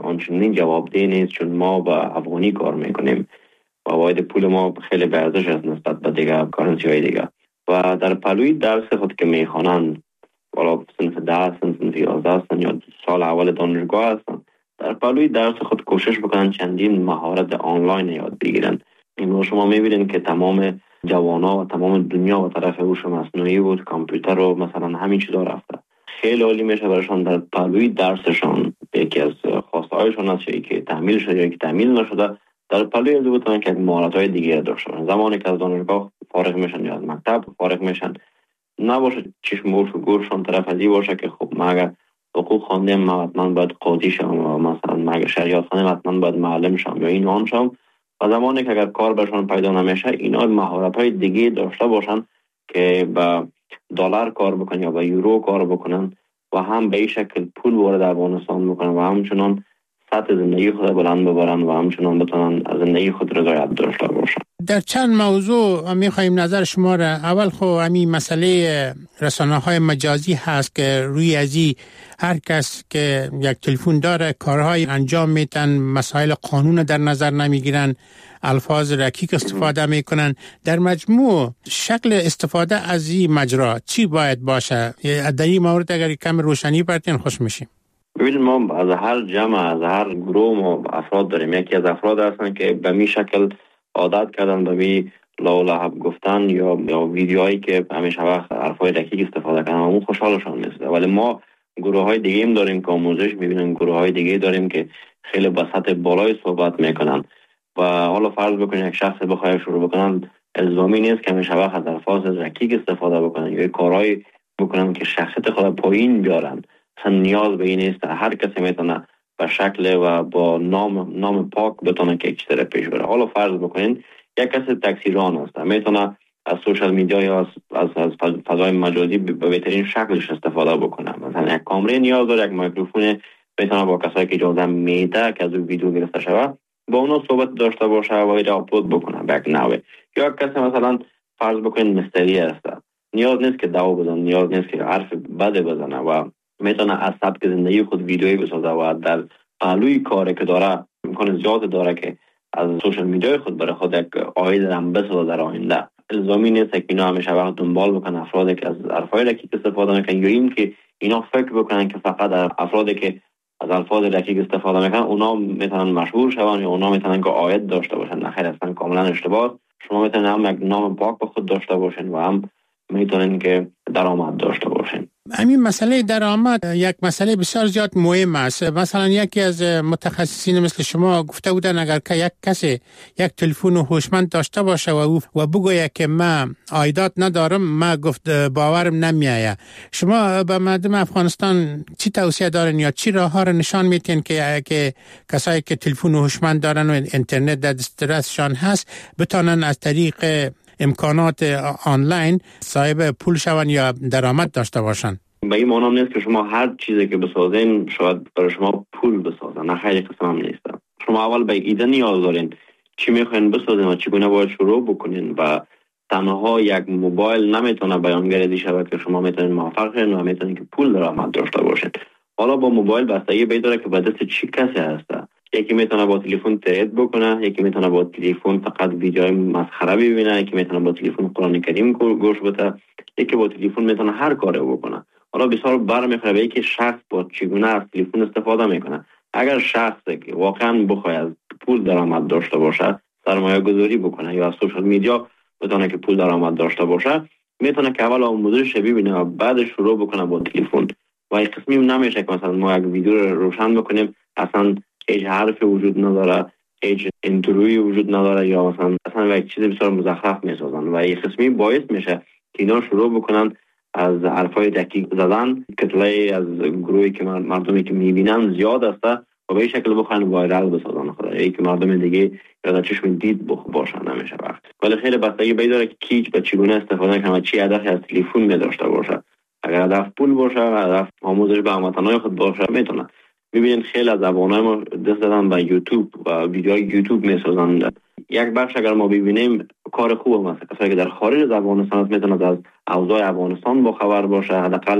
آنچنین جوابدeh نیست، چون ما با افغانی کار میکنیم و واحد پول ما خیلی به ارزش است نسبت به دیگه کارنسی های دیگه. و در پلوی درس خود که میخوانند، والا صنف ده هستن، صنف یازده هستن یا سال اول دانشگاه هستن، در پلوی درس خود کوشش بکنن چندین مهارت آنلاین یاد بگیرن. امروز شما میبینید که تمام جوانا و تمام دنیا و طرف هوش مصنوعی و کامپیوتر و مثلا همین چیزا رفته. خیلی عالی میشه برایشان در پلوی درسشان یکی از خواستهایشان است که تحمیل شده یا که تحمیل نشده، در پلوی از بتونن که مهارت‌های دیگه داشته باشن. زمانی که از دانشگاه فارغ میشن یا از مکتب فارغ میشن، نباشه چشم گوش و گورشان طرف ازی باشه که خب ما اگر حقوق خواندم ما حتما باید قاضی شم و مثلا ما اگر شریعت خواندم حتما باید معلم شم یا این آن شم. و زمانی که اگر کار برشان پیدا نمیشه، اینا مهارت‌های دیگه داشته باشن که با دلار کار بکنن یا با یورو کار بکنن و هم به این شکل پول وارد افغانستان بکنن و همچنان سطح زندگی خود بلند ببرن و همچنان بتونن از زندگی خود رضایت داشته باشن. در چند موضوع میخوایم نظر شما را. اول خب همین مسئله رسانه‌های مجازی هست که روی ازی هر کس که یک تلفن داره کارهای انجام میتن، مسائل قانون در نظر نمیگیرن، الفاظ رکیک استفاده میکنن. در مجموع شکل استفاده از این مجرا چی باید باشه؟ در این مورد اگر کم روشنی بردین خوش میشیم. ببینید ما از هر جمع از هر گروه ما افراد داریم. یکی از افراد هستن که به می شکل عادت کردن به می لولب گفتن یا یا ویدیوهایی که همیشه وقت حرفای دقیق استفاده کردن و اون خوشحالشون نیست. ولی ما گروه های دیگه هم داریم که آموزش میبینن، گروه های دیگه داریم که خیلی با سطح بالای صحبت میکنن و حالا فرض بکنید یک شخص بخواد شروع بکنن، الزامی نیست که همیشه وقت از الفاظ رکیک استفاده بکنن یا کارهای بکنن که شخصیت خود پایین بیارن. اصلا نیاز به این نیست. هر کسی میتونه به شکل و با نام نام پاک بتونه که چیزی پیش بره. حالا فرض بکنین یک کسی تاکسی ران است، میتونه از سوشال میدیا یا از از, از فضای مجازی به بهترین شکلش استفاده بکنه. مثلا یک کامره نیاز داره، یک میکروفون، میتونه با کسایی که اجازه میده که از اون ویدیو گرفته شود با اونا صحبت داشته باشه و اینا آپلود بکنه به یک نحوه. یا کسی مثلا فرض بکنین مستری است، نیاز نیست که دعوا بزنه، نیاز نیست که حرف بده بزنه و میتونه از سبک زندگی خود ویدیویی بسازه و در پهلوی کاری که داره امکان زیاد داره که از سوشال میدیا خود برای خود یک عاید هم بسازه در آینده. الزامی نیست که اینا همیشه وقت دنبال بکنن افرادی که از حرفای رکیک استفاده میکنن یا این که اینا فکر بکنن که فقط افرادی که از الفاظ رکیک استفاده میکنن اونا میتونن مشهور شون یا اونا میتونن که عاید داشته باشن. نه خیر، اصلا کاملا اشتباه. شما میتونن هم یک نام پاک به خود داشته باشین و هم میتونن که درآمد داشته باشین. همین مسئله درآمد یک مسئله بسیار زیاد مهم است. مثلا یکی از متخصصین مثل شما گفته بودن اگر که یک کسی یک تلفن هوشمند داشته باشه و و بگوید که من عایدات ندارم، من گفت باورم نمیآید. شما به مردم افغانستان چی توصیه دارین یا چی راه ها را نشان میتین که که کسایی که تلفن هوشمند دارن و اینترنت در دسترسشان هست بتونن از طریق امکانات آنلاین صاحب پول شون یا درآمد داشته باشن؟ به این معنی نیست که شما هر چیزی که بسازین شاید برای شما پول بسازن. نه خیلی قسم هم نیست. شما اول به ایده نیاز دارین چی میخواین بسازین و چگونه باید شروع بکنین و تنها یک موبایل نمیتونه بیانگر شود که شما میتونین موفق شین و میتونین که پول درآمد داشته باشین. حالا با موبایل بستگی به داره که به دست چی کسی هسته. یکی میتونه با تلفن ترید بکنه، یکی میتونه با تلفن فقط ویدیوهای مسخره ببینه، یکی میتونه با تلفن قرآن کریم گوش بده، یکی با تلفن میتونه هر کاری بکنه. حالا بسیار برمیخوره به اینکه شخص با چگونه از تلفن استفاده میکنه. اگر شخصی که واقعا بخواد از پول درآمد داشته باشه، سرمایه گذاری بکنه یا از سوشال میدیا بتونه که پول درآمد داشته باشه، میتونه که اول آموزش ببینه و بعد شروع بکنه با تلفن. و این قسمی نمیشه که مثلا ما یک ویدیو رو روشن بکنیم اصلا هیچ حرفی وجود نداره، هیچ انتروی وجود نداره یا مثلا اصلا یک چیز بسیار مزخرف میسازن و این قسمی باعث میشه که اینا شروع بکنن از حرفای دقیق زدن. کتله از گروهی که مردمی که میبینن زیاد است و به این شکل بخواین وایرال بسازن خدا ای که مردم دیگه یا در چشم دید باشن نمیشه وقت. ولی خیلی بستگی به داره که کی به چگونه استفاده کنه و چی هدفی از تلفن می داشته باشه. اگر هدف پول باشه، هدف آموزش به هموطنان خود باشه، میتونه. میبینین خیلی از افغانای ما دست دادن به یوتیوب و ویدیوهای یوتیوب میسازن. یک بخش اگر ما ببینیم کار خوبه، مثلا کسایی که در خارج از افغانستان میتونن از اوضاع افغانستان با خبر باشه، حداقل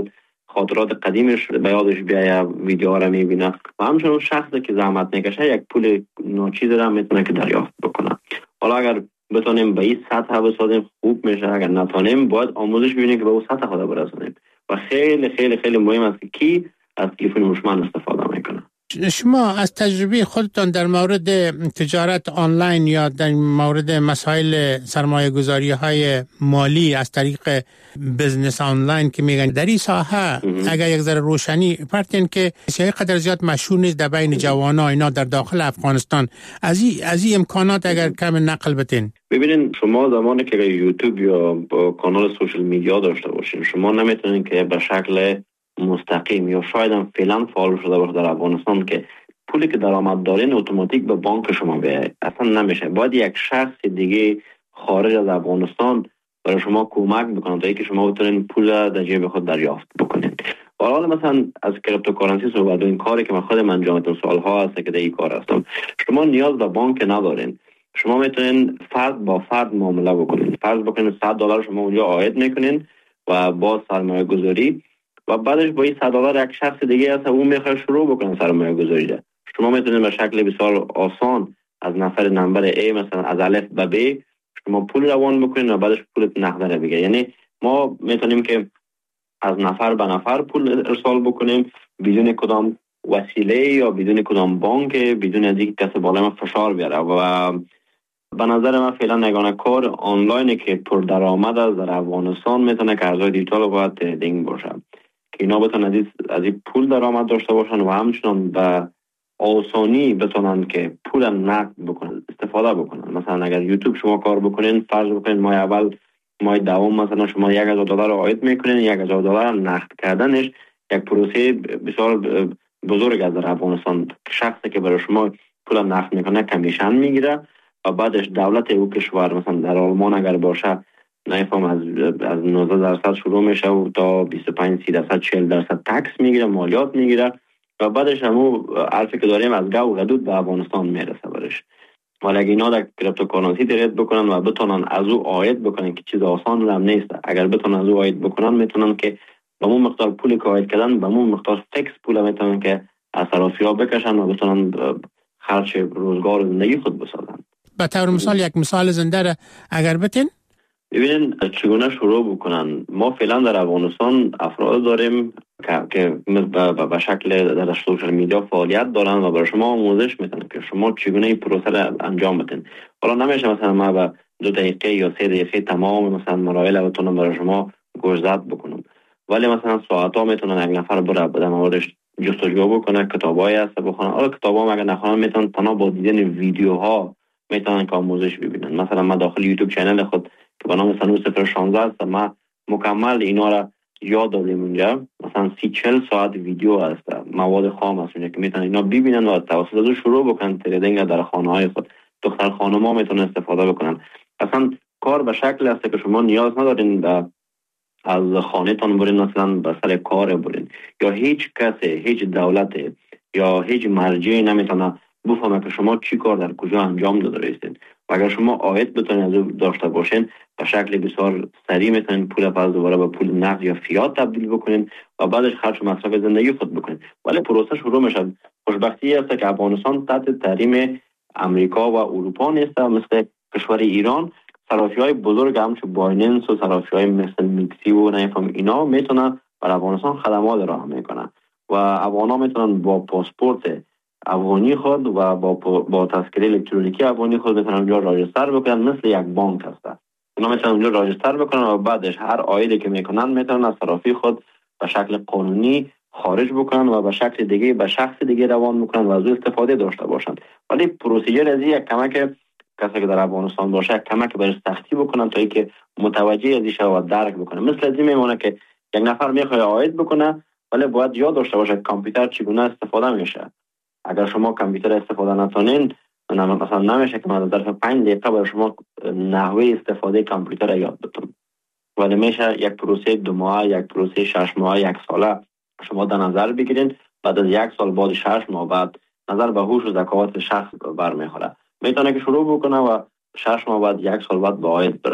خاطرات قدیمش به یادش بیاید، ویدیوها را میبینه و همچنین شخصی که زحمت میکشه یک پول ناچیز را میتونه که دریافت بکنه. حالا اگر بتونیم به این سطح بسازیم خوب میشه، اگر نتونیم باید آموزش ببینیم که به اون سطح خود برسونیم و خیلی خیلی خیلی مهم است که کی از تلفن هوشمند استفاده میکنه. شما از تجربه خودتان در مورد تجارت آنلاین یا در مورد مسائل سرمایه گذاری های مالی از طریق بزنس آنلاین که میگن در این ساحه اگر یک ذره روشنی پرتین که بسیار قدر زیاد مشهور نیست در بین جوانا اینا در داخل افغانستان، از این از این امکانات اگر کم نقل بتین. ببینید شما زمانی که یوتیوب یا با کانال سوشال میدیا داشته باشین شما نمیتونین که به شکل مستقیم یا شاید هم فعلا فعال شده باشه در افغانستان که پولی که درآمد دارین اتوماتیک به بانک شما بیاید، اصلا نمیشه. باید یک شخص دیگه خارج از افغانستان برای شما کمک بکنه تا اینکه شما بتونین پول در جیب خود دریافت بکنین. حالا مثلا از کریپتوکارنسی صحبت و این کاری که من خودم انجام میدم سالها هست که در این کار هستم، شما نیاز به بانک ندارین. شما میتونین فرد با فرد معامله بکنین. فرض بکنین صد دلار شما اونجا عاید میکنین و با سرمایه گذاری و بعدش با این صد دلار یک شخص دیگه هست اون میخواد شروع بکنه سرمایه گذاری ده. شما میتونید به شکل بسیار آسان از نفر نمبر A مثلا از الف به B شما پول روان بکنید و بعدش پولت نقدره بگه. یعنی ما میتونیم که از نفر به نفر پول ارسال بکنیم بدون کدام وسیله یا بدون کدام بانک، بدون از اینکه کسی بالای ما فشار بیاره. و به نظر من فعلا یگانه کار آنلاینی که پر درآمد است در افغانستان میتونه که ارزهای دیجیتال باید تریدینگ باشه که اینا بتونن از این پول درآمد داشته باشن و همچنان به آسانی بتونن که پول نقد بکنن استفاده بکنن. مثلا اگر یوتیوب شما کار بکنین فرض بکنین ماه اول ماه دوم مثلا شما یک هزار دلار عاید میکنین، یک هزار دلار نقد کردنش یک پروسه بسیار بزرگ است در افغانستان. شخصی که برای شما پول نقد میکنه کمیشن میگیره و بعدش دولت او کشور مثلا در آلمان اگر باشه نمیفهم از از نوزده درصد شروع میشه و تا بیست و پنج سی درصد چهل درصد تکس میگیره، مالیات میگیره و بعدش همو عرفی که داریم از گاو غدود به افغانستان میرسه برش. ولی اگه اینا در کریپتوکارنسی ترید بکنن و بتونن از او عاید بکنن که چیز آسان هم نیست، اگر بتونن از او عاید بکنن میتونن که به مون مقدار پولی که عاید کردن به مون مقدار فیکس پول میتونن که از صرافی‌ها بکشن و بتونن خرج روزگار زندگی خود بسازن. به طور مثال یک مثال زنده را اگر بتین ببینین چگونه شروع بکنن. ما فعلا در افغانستان افراد داریم که به شکل در سوشال میدیا فعالیت دارن و برای شما آموزش میدن که شما چگونه این پروسه را انجام بدین. حالا نمیشه مثلا ما به دو دقیقه یا سه دقیقه تمام مثلا مراحل بتونم برای شما گزارش بکنم، ولی مثلا ساعت ها میتونن یک نفر بره در موردش جستجو بکنه، کتابایی هست بخونن. حالا کتابا مگه نخونن میتونن تنها با دیدن ویدیوها میتونن که آموزش ببینن. مثلا ما داخل یوتیوب چنل خود که به نام سنو صفر شانزده است ما مکمل اینا را یاد دادیم اونجا. مثلا سی چل ساعت ویدیو هست، مواد خام هست اونجا که میتونن اینا ببینن و توسط از شروع بکنن تریدینگ در خانه های خود. دختر خانم‌ها میتونن استفاده بکنن. اصلا کار به شکل است که شما نیاز ندارین از خانه تان برین مثلا به سر کار برین یا هیچ کسی، هیچ دولت یا هیچ مرجعی نمیتونه بفهمه که شما چی کار در کجا انجام داده هستید. و اگر شما عاید بتونید از او داشته باشین به شکل بسیار سریع میتونید پول پس دوباره به پول نقد یا فیات تبدیل بکنین و بعدش خرج و مصرف زندگی خود بکنین. ولی پروسه شروع میشه. خوشبختی است که افغانستان تحت تحریم امریکا و اروپا نیست. مثل کشور ایران صرافی‌های بزرگ همچون بایننس و صرافی‌های مثل میکسی و نمیفهم اینا میتونن بر افغانستان خدمات ارائه میکنن و افغانا میتونن با پاسپورت افغانی خود و با با تذکره الکترونیکی افغانی خود میتونن اونجا راجستر بکنن، مثل یک بانک هست. اونا میتونن اونجا راجستر بکنن و بعدش هر عایدی که میکنن میتونن از صرافی خود به شکل قانونی خارج بکنن و به شکل دیگه به شخص دیگه روان بکنن و از او استفاده داشته باشن. ولی پروسیجر از یک کمک کسی که در افغانستان باشه کمک برش سختی بکنن تا اینکه متوجه ازش شود و درک بکنه. مثل از این میمونه که یک نفر میخواد عاید بکنه ولی باید یاد داشته باشه کامپیوتر چگونه استفاده میشه. اگر شما کامپیوتر استفاده نتونین مثلا نمیشه که من در ظرف پنج دقیقه برای شما نحوه استفاده کامپیوتر یاد بدم. ولی میشه یک پروسه دو ماه، یک پروسه شش ماه، یک ساله شما در نظر بگیرین. بعد از یک سال بعد شش ماه بعد نظر به هوش و ذکاوت شخص برمیخوره. میتونه که شروع بکنه و شش ماه بعد یک سال بعد به عاید برسه.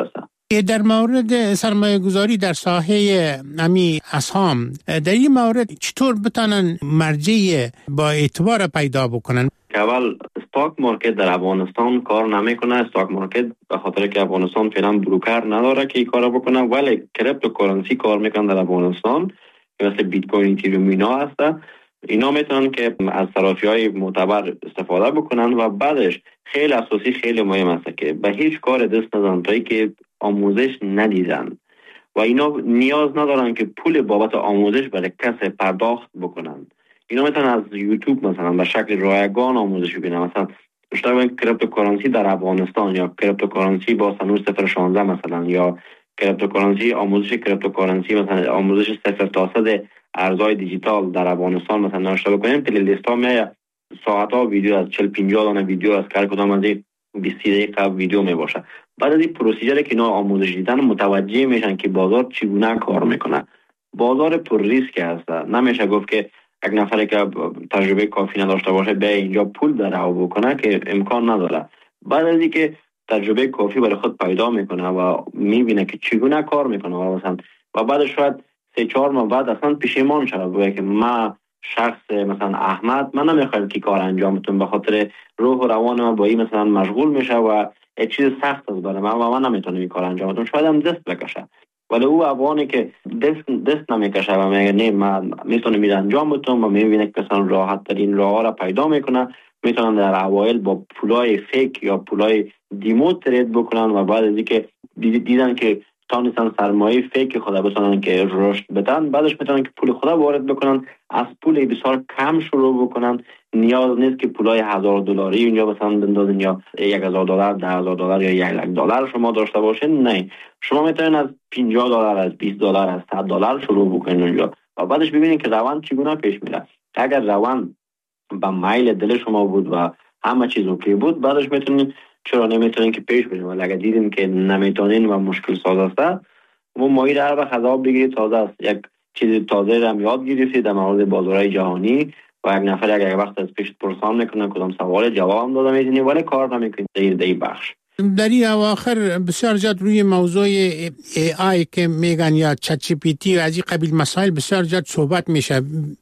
در مورد سرمایه گذاری در ساحه امی اسهام، در این مورد چطور بتانن مرجع با اعتبار پیدا بکنن؟ اول استاک مارکت در افغانستان کار نمیکنه. استاک مارکت به خاطر که افغانستان فعلا بروکر نداره که این کارو بکنه، ولی کریپتوکارنسی کار میکنه در افغانستان مثل بیت کوین، ایتریوم اینا هسته. اینا میتونن که از صرافی‌های معتبر استفاده بکنن و بعدش خیلی اساسی خیلی مهم است که به هیچ کار دست نزنن تا که آموزش ندیدن و اینا نیاز ندارن که پول بابت آموزش برای کسی پرداخت بکنن. اینا میتونن از یوتیوب مثلا به شکل رایگان آموزش ببینن. مثلا اشتباه کریپتوکارنسی در افغانستان یا کریپتوکارنسی با سنور صفر شانزده مثلا یا کریپتوکارنسی، آموزش کریپتوکارنسی مثلا آموزش صفر تا صد ارزهای دیجیتال در افغانستان مثلا نوشته بکنیم، پلی لیست ها میایه ساعت ها ویدیو از چهل پنجاه دانه ویدیو از هر کدام از این بیست دقیقه ویدیو می باشه. بعد از این پروسیجر که اینا آموزش دیدن متوجه میشن که بازار چگونه کار میکنه. بازار پر ریسک هست، نمیشه گفت که یک نفری که تجربه کافی نداشته باشه به اینجا پول در او بکنه که امکان نداره. بعد از اینکه تجربه کافی برای خود پیدا میکنه و میبینه که چگونه کار میکنه و مثلا و بعد شاید سه چهار ماه بعد اصلا پشیمان شده بگه که ما شخص مثلا احمد من نمیخوایم که کار انجام بدم به خاطر روح و روان من با این مثلا مشغول میشه و یک چیز سخت است برای من و من نمیتونم این کار انجام بدم. شاید هم دست بکشه، ولی او افغانی که دست دست نمیکشه و میگه نه من میتونم این انجام بدم و میبینه که مثلا راحت ترین راه ها را پیدا میکنه، میتونن در اوایل با پولای فیک یا پولای دیمو ترید بکنن و بعد از اینکه دیدن که تانستن سرمایه فیک خدا بتونن که رشد بدن، بعدش میتونن که پول خدا وارد بکنن، از پول بسیار کم شروع بکنن. نیاز نیست که پولای هزار دلاری اونجا مثلا بندازین یا یک هزار دلار، ده هزار دلار یا یک لک دلار شما داشته باشین. نه، شما میتونین از پنجاه دلار، از بیست دلار، از صد دلار شروع بکنین اونجا و بعدش ببینین که روند چگونه پیش میره. اگر روند با میل دل شما بود و همه چیز اوکی بود، بعدش میتونین، چرا نمیتونین که پیش برین. ولی اگر دیدین که نمیتونین و مشکل ساز است، و مایی در وقت خذاب بگیرید تازه است، یک چیز تازه را یاد گرفتید در مورد بازارهای جهانی و یک نفر اگر وقت از پیش پرسان میکنه کدام سوال جواب هم داده میتونی ولی کار نمیکنید در این بخش. در این اواخر بسیار زیاد روی موضوع ای آی که میگن یا چت جی پی تی و از این قبیل مسائل بسیار زیاد صحبت میشه.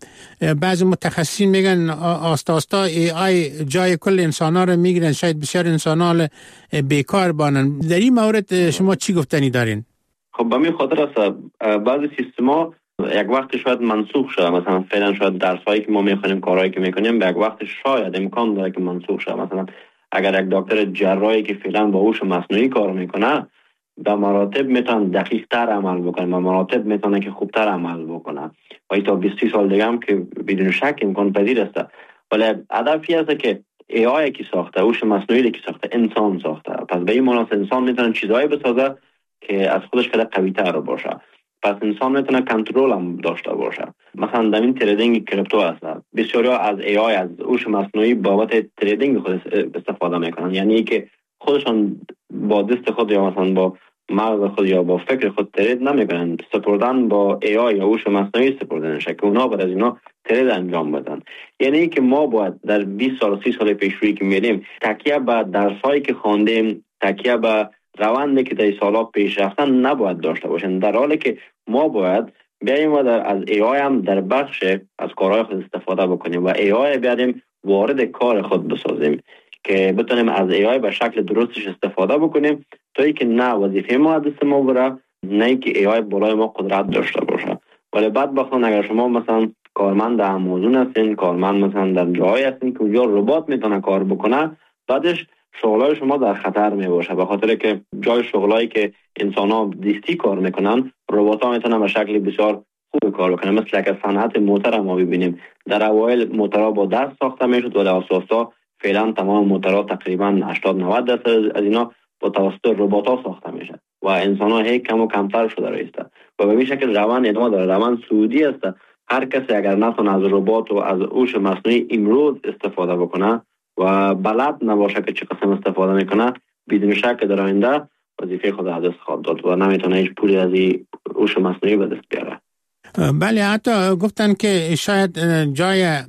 بعضی متخصصین میگن آستا آستا ای آی جای کل انسانا رو میگیرن، شاید بسیار انسانا بیکار بانن. در این مورد شما چی گفتنی دارین؟ خب به می خاطر است بعضی سیستما یک وقت شاید منسوخ شده. مثلا فعلا شاید درسایی که ما میخونیم، کارهایی که میکنیم به یک وقت شاید امکان داره که منسوخ شده. مثلا اگر یک دکتر جراحی که فعلا با هوش مصنوعی کار میکنه به مراتب میتونه دقیق تر عمل بکنه، به مراتب میتونه که خوبتر عمل بکنه و تا بیست سال دیگه هم که بدون شک امکان پذیر است. ولی هدفی است که ای آی کی ساخته، هوش مصنوعی کی ساخته، انسان ساخته. پس به این مناسبت انسان میتونه چیزایی بسازه که از خودش خیلی قوی تر باشه. پس انسان میتونه کنترل هم داشته باشه. مثلا در این تریدینگ کریپتو هست، بسیاری از ای آی، از هوش مصنوعی بابت تریدینگ خود استفاده میکنن. یعنی که خودشون با دست خود یا مثلا با مغز خود یا با فکر خود ترید نمیکنن، سپردن با ای آی یا هوش مصنوعی سپردن شده که اونا بعد از اینا ترید انجام بدن. یعنی که ما باید در بیست سال سی سال پیش روی که میریم تکیه به درسایی که خواندیم، تکیه به روندی که در سالا پیش رفتن نباید داشته باشن، در حالی که ما باید بیاییم و در از ای آی هم در بخش از کارهای خود استفاده بکنیم و ای آی بیاریم وارد کار خود بسازیم که بتونیم از ای آی به شکل درستش استفاده بکنیم تا اینکه نه وظیفه ما دست ما بره، نه اینکه ای آی بالای ما قدرت داشته باشه. ولی بعد بخوان اگر شما مثلا کارمند در آمازون هستین، کارمند مثلا در جایی هستین که اونجا ربات میتونه کار بکنه، بعدش شغلای شما در خطر می باشه، به خاطر که جای شغلایی که انسان‌ها دستی کار میکنن ربات‌ها میتونن به شکل بسیار خوب کار بکنن. مثل که صنعت موتور ما ببینیم، در اوایل موتورها با دست ساخته میشد ولی اساسا فعلا تمام موتورها تقریبا هشتاد نود درصد از اینا با توسط ربات‌ها ساخته میشه و انسان‌ها هیچ کم و کمتر شده رایسته و به این شکل روند ادامه داره. روند سعودی است. هر کسی اگر نتونه از ربات و از هوش مصنوعی امروز استفاده بکنه و بلد نباشه که چه قسم استفاده میکنه، بدون شک در آینده وظیفه خود از دست خواهد داد و نمیتونه هیچ پولی از این هوش مصنوعی به دست بیاره. بله، حتی گفتن که شاید جای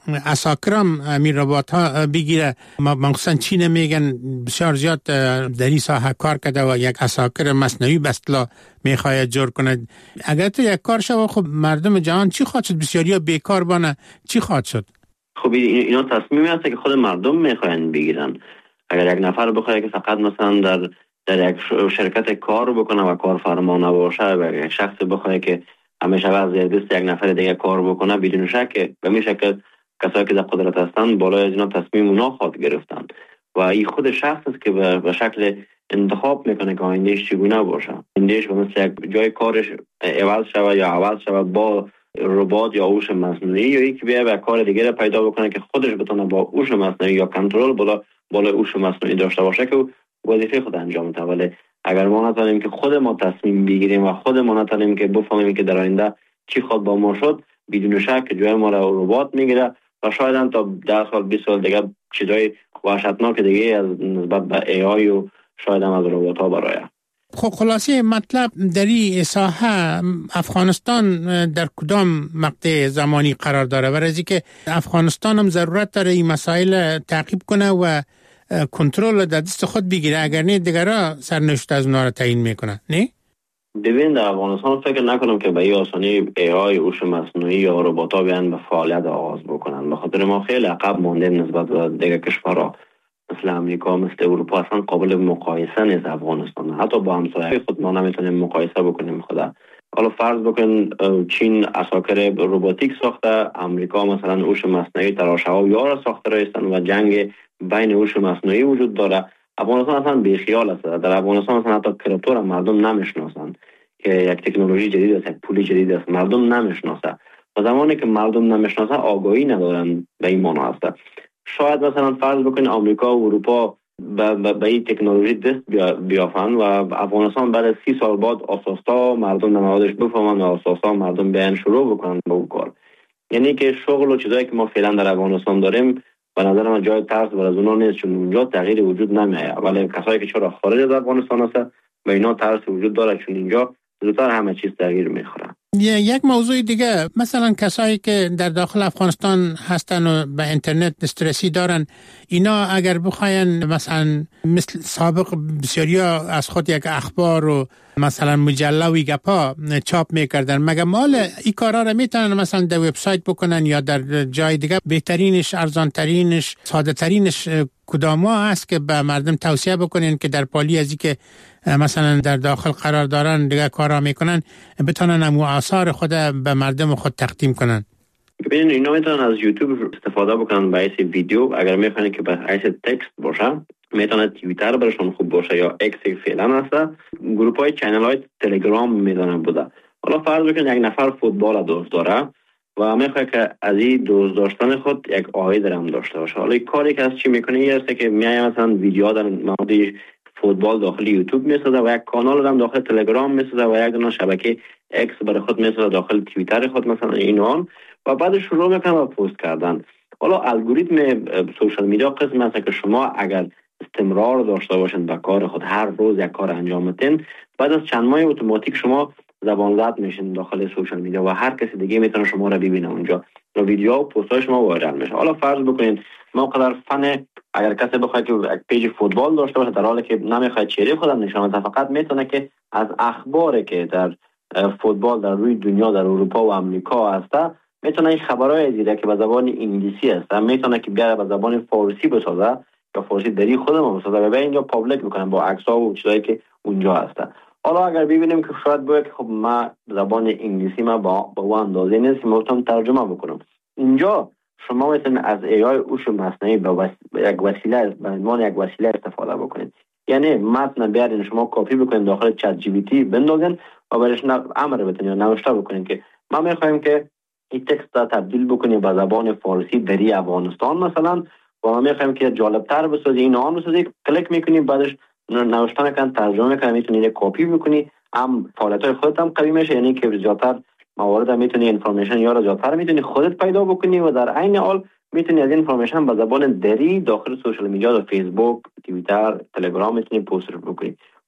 اساکرام امیر رباط ها بگیره، مخصوصا چین میگن بسیار زیاد در این ساحه کار کرده و یک اساکر مصنوعی به اصطلاح میخواد جور کنه. اگر تو یک کار شو خب مردم جهان چی خواهد شد؟ بسیاری ها بیکار بانه، چی خواهد شد؟ خب اینا تصمیمی هست که خود مردم میخواین بگیرن. اگر یک نفر بخواد که فقط مثلا در در یک شرکت کار بکنه و کارفرما نباشه و یک شخص بخواد که همیشه از دست یک نفر دیگه کار بکنه، بدون شک به این شکل کسایی که در قدرت هستند بالای از اینا تصمیم اونا خواهد گرفتن و این خود شخص است که به شکل انتخاب میکنه که آیندهش چگونه باشه. آیندهش به مثل یک جای کارش عوض شود یا عوض شود با ربات یا هوش مصنوعی، یا یکی بیا به کار دیگه پیدا بکنه که خودش بتونه با هوش مصنوعی یا کنترل بالا بالای هوش مصنوعی داشته باشه که وظیفه خود انجام بده. ولی اگر ما نتونیم که خود ما تصمیم بگیریم و خود ما نتونیم که بفهمیم که در آینده چی خود با ما شد، بدون شک جای ما را ربات میگیره و شاید هم تا ده سال بیست سال دیگه چیزای وحشتناک دیگه از نسبت به ای آی و شاید هم از ربات ها برای. خب خلاصه مطلب در این ساحه افغانستان در کدام مقطع زمانی قرار داره؟ برای از اینکه افغانستان هم ضرورت داره این مسائل تعقیب کنه و کنترل در دست خود بگیره، اگر نه دیگرها سرنوشت از اونها را تعیین میکنه. نه؟ ببین در افغانستان فکر نکنم که به این آسانی ای آی هوش مصنوعی یا ربات‌ها بیان به فعالیت آغاز بکنن، به خاطر ما خیلی عقب مانده نسبت به دیگر کشورها مثل امریکا، مثل اروپا. اصلا قابل مقایسه نیست افغانستان، حتی با همسایه خود ما نمیتونیم مقایسه بکنیم. خدا حالا فرض بکن چین اساکر روباتیک ساخته، امریکا مثلا هوش مصنوعی تراشه‌ها یار ساخته رایستن و جنگ بین هوش مصنوعی وجود داره. افغانستان اصلا بیخیال است. در افغانستان اصلا حتی کریپتو را مردم نمیشناسند که یک تکنولوژی جدید است، یک پول جدید است، مردم نمیشناسه. و زمانی که مردم نمیشناسه آگاهی ندارن به این معنا است. شاید مثلا فرض بکنید آمریکا و اروپا به این تکنولوژی دست بیافن و افغانستان بعد از سی سال بعد اساسا مردم نمادش بفهمن و اساسا مردم بیان شروع بکنن به اون کار. یعنی که شغل و چیزایی که ما فعلا در افغانستان داریم به نظر من جای ترس بر از اونا نیست، چون اونجا تغییر وجود نمیاد. ولی کسایی که چرا خارج از افغانستان هست به اینا ترس وجود داره، چون اینجا زودتر همه چیز تغییر میخوره. یک موضوع دیگه، مثلا کسایی که در داخل افغانستان هستن و به اینترنت دسترسی دارن، اینا اگر بخواین مثلا مثل سابق بسیاریا از خود یک اخبار و مثلا مجله و گپا چاپ میکردن، مگه مال این کارا رو میتونن مثلا در وبسایت بکنن یا در جای دیگه؟ بهترینش، ارزانترینش، ساده ترینش کدامه است که به مردم توصیه بکنین که در پالی از اینکه مثلا در داخل قرار دارن دیگه کارا میکنن بتونن امو آثار خود به مردم خود تقدیم کنن؟ ببینید اینا میتونن از یوتیوب استفاده بکنن به حیث ویدیو. اگر میخواین که به حیث تکست باشه میتونه توییتر برشون خوب باشه یا اکس فعلا هست. گروپ های چینل های تلگرام میدونن بوده. حالا فرض بکنید یک نفر فوتبال دوست داره و میخواد که از این دوست داشتن خود یک عاید هم داشته باشه. حالا کاری که از چی میکنه این است که میای مثلا ویدیو در مورد فوتبال داخل یوتیوب میسازه و یک کانال هم داخل تلگرام میسازه و یک دونه شبکه اکس برای خود میسازه داخل توییتر خود مثلا اینوان و بعد شروع میکنه با پست کردن. حالا الگوریتم سوشال میدیا قسم است که شما اگر استمرار داشته باشین به کار خود، هر روز یک کار انجام بدین، بعد از چند ماه اتوماتیک شما زبان زد میشین داخل سوشال میدیا و هر کسی دیگه میتونه شما را ببینه اونجا و ویدیو و پست های شما وایرال میشه. حالا فرض بکنید ما قدر فن اگر کسی بخواد که یک پیج فوتبال داشته باشه در حالی که نمیخواد چهره خودم نشون بده، فقط میتونه که از اخباری که در فوتبال در روی دنیا در اروپا و امریکا هست میتونه این خبرهای زیره که به زبان انگلیسی هست میتونه که بیاره به زبان فارسی بسازه یا فارسی دری خودمون بسازه و به اینجا پابلیک میکنن با عکس‌ها و چیزایی که اونجا هست. حالا اگر ببینیم که شاید باید خب ما زبان انگلیسی ما با با اندازه نیست که میتونم ترجمه بکنم، اینجا شما میتونید از ای آی هوش مصنوعی به وس... یک وسیله به عنوان یک وسیله استفاده بکنید. یعنی متن بیارین شما کپی بکنید داخل چت جی پی تی بندازین و برایش امر بتونید نوشته بکنید که ما میخوایم که این تکست را تبدیل بکنید به زبان فارسی دری افغانستان مثلا و ما میخوایم که جالبتر بسازی این آن بسازی، کلیک میکنید بعدش نوشتن کردن ترجمه کردن میتونید کپی بکنی، هم فعالیت‌های خودت هم قوی میشه، یعنی که زیادتر موارد هم میتونی اینفورمیشن یا را زیادتر میتونی خودت پیدا بکنی و در عین حال میتونی از این اینفورمیشن به زبان دری داخل سوشال میدیا و فیسبوک، توییتر، تلگرام میتونی پست بکنی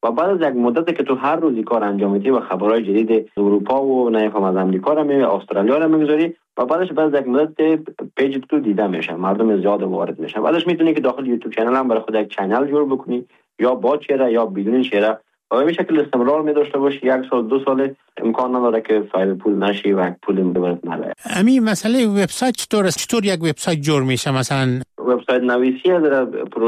و بعد از یک مدتی که تو هر روزی کار انجام میدی و خبرهای جدید اروپا و نمیفهم از امریکا رو میبینی، استرالیا رو میگذاری و بعدش بعد از یک مدت پیج تو دیده میشه، مردم زیاد وارد میشن. بعدش میتونی که داخل یوتیوب کانال هم برای خود یک کانال جور بکنی، یا با چهره یا بدون چهره، و به شکل استمرار می داشته باشی. یک سال دو سال امکان نداره که صاحب پول نشی و پول برات نره. امی مسئله وبسایت چطور است؟ چطور یک وبسایت جور میشه؟ مثلا وبسایت نویسی در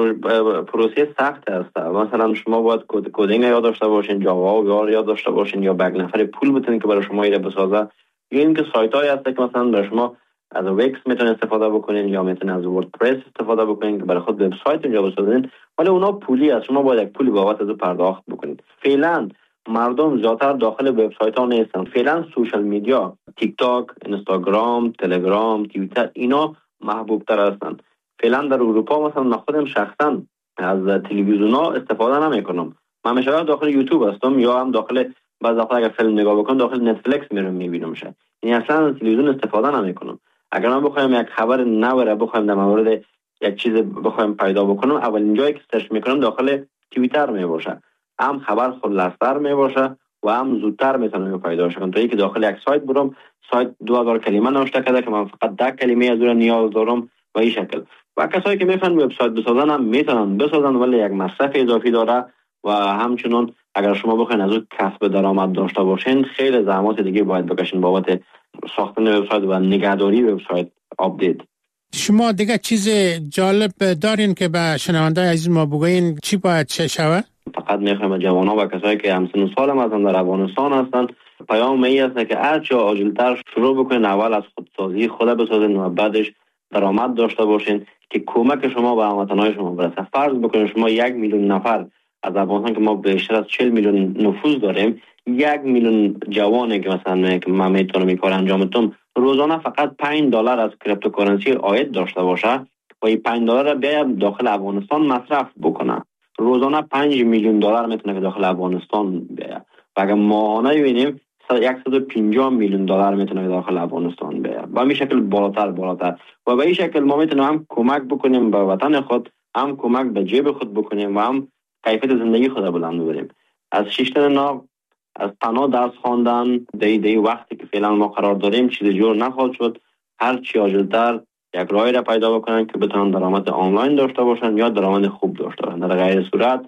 پروسه سخت است. مثلا شما باید کد کدینگ یاد داشته باشین، جاوا و یاد داشته باشین، یا بگ نفر پول بتونین که برای شما ایره بسازه، یا اینکه سایت های هست که مثلا برای شما از وکس میتونین استفاده بکنین، یا میتونین از وردپرس استفاده بکنین که برای خود وبسایت اونجا بسازین، ولی اونا پولی است. شما باید یک پولی بابت از پرداخت بکنید. فعلا مردم زیادتر داخل وبسایت ها نیستن. فعلا سوشال میدیا، تیک تاک، اینستاگرام، تلگرام، توییتر، اینا محبوب تر هستند. فعلا در اروپا مثلا من خودم شخصا از تلویزیون ها استفاده نمیکنم. من همیشه داخل یوتیوب هستم، یا هم داخل بعضی وقتا اگر فیلم نگاه بکنم داخل نتفلیکس میرم میبینم. شه یعنی اصلا از تلویزیون استفاده نمیکنم. اگر من بخوایم یک خبر نو را بخوایم در مورد یک چیز بخوایم پیدا بکنم، اولین جایی که سرچ میکنم داخل توییتر میباشه. هم خبر خلاص‌تر میباشه و هم زودتر میتونم پیدا کنم، تا اینکه داخل یک سایت برم، سایت دو هزار کلمه نوشته کرده که من فقط ده کلمه از اون نیاز دارم و این شکل. و کسایی که میخوان وبسایت بسازن هم میتونن بسازن، ولی یک مصرف اضافی داره و همچنین اگر شما بخواید از اون کسب درآمد داشته باشین خیلی زحمات دیگه باید بکشین بابت ساختن وبسایت و نگهداری وبسایت آپدیت. شما دیگه چیز جالب دارین که به شنونده‌های عزیز ما بگوین چی باید چه شوه؟ فقط میخوایم جوانان و کسایی که همسن سال هم هستن در افغانستان هستن، پیام این است که هر چه عاجل‌تر شروع بکنین، اول از خودسازی خود بسازین و بعدش درآمد داشته باشین که کمک شما به هموطنان شما برسه. فرض بکنید شما یک میلیون نفر از افغانستان که ما بیشتر از چهل میلیون نفوس داریم، یک میلیون جوانی که مثلا که من میتونم این کار انجام بدم، روزانه فقط پنج دلار از کریپتوکارنسی عاید داشته باشه و این پنج دلار را بیا داخل افغانستان مصرف بکنه، روزانه پنج میلیون دلار میتونه که داخل افغانستان بیا. و اگر ماهانه ببینیم صد و پنجاه میلیون دلار میتونه داخل افغانستان بیا. با این شکل بالاتر بالاتر و به این شکل ما میتونیم هم کمک بکنیم به وطن خود، هم کمک به جیب خود بکنیم و هم کیفیت زندگی خود بلند ببریم. از شیشتن نا از تنها درس خواندن دی دی وقتی که فعلا ما قرار داریم چیز جور نخواهد شد. هر چی عاجل‌تر یک راهی را پیدا بکنن که بتونن درآمد آنلاین داشته باشن یا درآمد خوب داشته باشن. در غیر صورت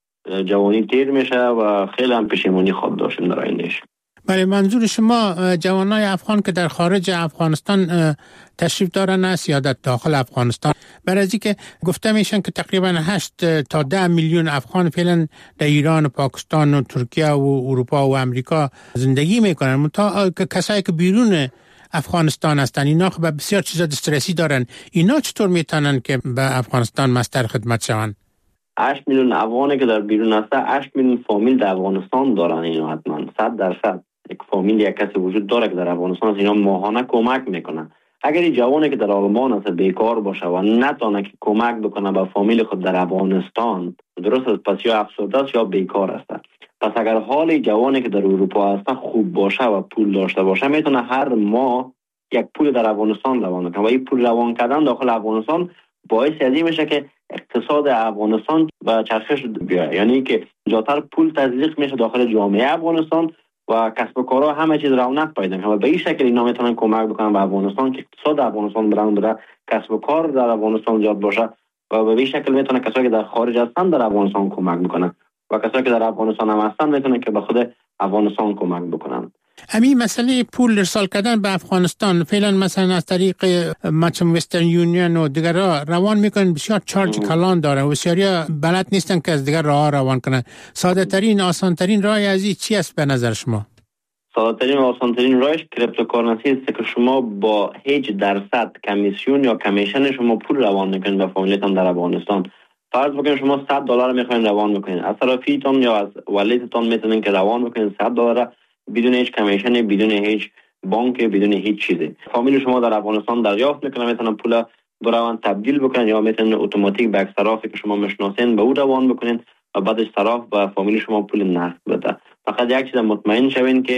جوانی تیر میشه و خیلی هم پشیمونی خود داشتیم در آیندهش. بله، منظور شما جوانای افغان که در خارج افغانستان تشریف دارن است یا در داخل افغانستان؟ برای اینکه گفته میشن که تقریبا هشت تا ده میلیون افغان فعلا در ایران و پاکستان و ترکیه و اروپا و امریکا زندگی میکنن. منتها کسایی که بیرون افغانستان هستن اینا خب بسیار چیزا دسترسی دارن. اینا چطور میتونن که به افغانستان مستر خدمت شون؟ هشت میلیون افغانی که در بیرون هسته، هشت میلیون فامیل در افغانستان دارن. اینا حتما صد درصد یک فامیل یک کسی وجود داره که در افغانستان است. اینا ماهانه کمک میکنن. اگر این جوانی که در آلمان است بیکار باشه و نتونه که کمک بکنه به فامیل خود در افغانستان، درست است، پس یا افسرده است یا بیکار است. پس اگر حال جوانی که در اروپا هست خوب باشه و پول داشته باشه، میتونه هر ماه یک پول در افغانستان روان کنه و این پول روان کردن داخل افغانستان باعث ازی میشه که اقتصاد افغانستان به چرخش بیاد. یعنی که زیادتر پول تزریق میشه داخل جامعه افغانستان و کسب و کارها همه چیز رونق پیدا کنه و به این شکل اینا میتونن کمک بکنن به افغانستان که اقتصاد افغانستان بلند بره، کسب و کار در افغانستان زیاد باشه و به این شکل میتونه کسایی که در خارج هستن در افغانستان کمک بکنن و کسایی که در افغانستان هم هستن میتونن که به خود افغانستان کمک بکنن. همین مسئله پول ارسال کردن به افغانستان فعلا مثلا از طریق مثلا وسترن یونین و دیگر راه روان میکنن، بسیار چارج کلان داره و بسیاریا بلد نیستن که از دیگر راه روان کنن. ساده ترین آسان ترین راه از این چی است به نظر شما؟ ساده ترین و آسان ترین راهش کریپتوکارنسی است که شما با هیچ درصد کمیسیون یا کمیشن شما پول روان میکنید به فامیلتان در افغانستان. فرض بکنید شما صد دلار میخواین روان بکنید، از طرفیتون یا از ولیدتون میتونین که روان بکنید صد دلار بدون هیچ کمیشن، بدون هیچ بانک، بدون هیچ چیزی. فامیل شما در افغانستان دریافت میکنه، میتونن پول بروان تبدیل بکنن یا میتونن اتوماتیک به صرافی که شما میشناسین به او روان بکنین و بعدش صراف به فامیل شما پول نقد بده. فقط یک چیز مطمئن شوین که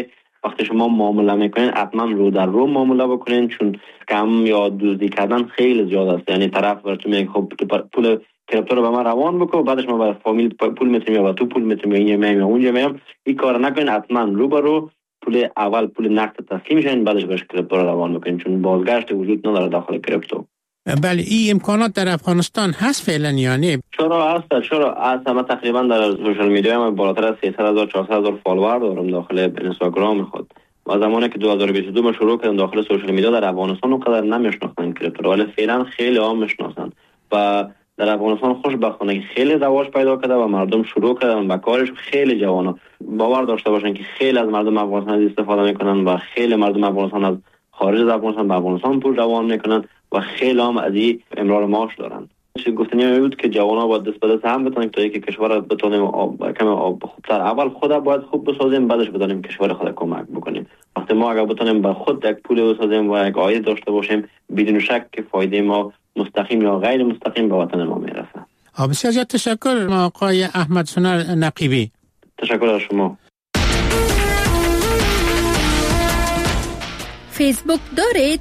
وقتی شما معامله میکنین حتما رو در رو معامله بکنین، چون کم یا دزدی کردن خیلی زیاد است. یعنی طرف براتون میگه خب پول کریپتو رو به من روان بکن، بعدش ما به فامیل پول میتونیم یا تو پول میتونیم یا اینجا میام یا اونجا میام. این کار نکنین، حتما رو به رو پول اول پول نقد تسلیم شین، بعدش بهش کریپتو رو روان بکنین، چون بازگشت وجود نداره داخل کریپتو. بله این امکانات در افغانستان هست فعلا یا نه؟ چرا هست، چرا هست. من تقریبا در سوشال میدیا من بالاتر از سیصد هزار چهارصد هزار فالوور دارم داخل اینستاگرام خود. و زمانی که دو هزار و بیست و دو ما شروع کردم داخل سوشال میدیا در افغانستان اونقدر نمیشناختن کریپتو، ولی فعلا خیلی عام میشناسن و در افغانستان خوشبختانه خیلی رواج پیدا کرده و مردم شروع کردن به کارش. خیلی جوانا باور داشته باشن که خیلی از مردم افغانستان استفاده میکنن و خیلی مردم افغانستان از خارج از افغانستان به افغانستان پول روان میکنن و خیلی هم از این امرار معاش دارن. چه گفتنی بود که جوانا باید دست به دست هم بتونن تا اینکه کشور بتونیم کم آب خوبتر. اول خود باید خوب بسازیم، بعدش بتونیم کشور خود کمک بکنیم. وقتی ما اگر بتونیم به خود یک پول بسازیم و یک عاید داشته باشیم، بدون شک که فایده ما مستقیم یا غیر مستقیم به وطن ما میرسه. بسیار زیاد تشکر آقای احمد سنر نقیبی. تشکر از شما. فیسبوک دارید؟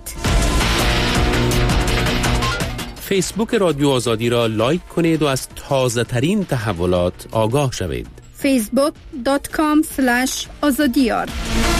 فیسبوک رادیو آزادی را لایک کنید و از تازه ترین تحولات آگاه شوید. فیسبوک دات کام سلش آزادیار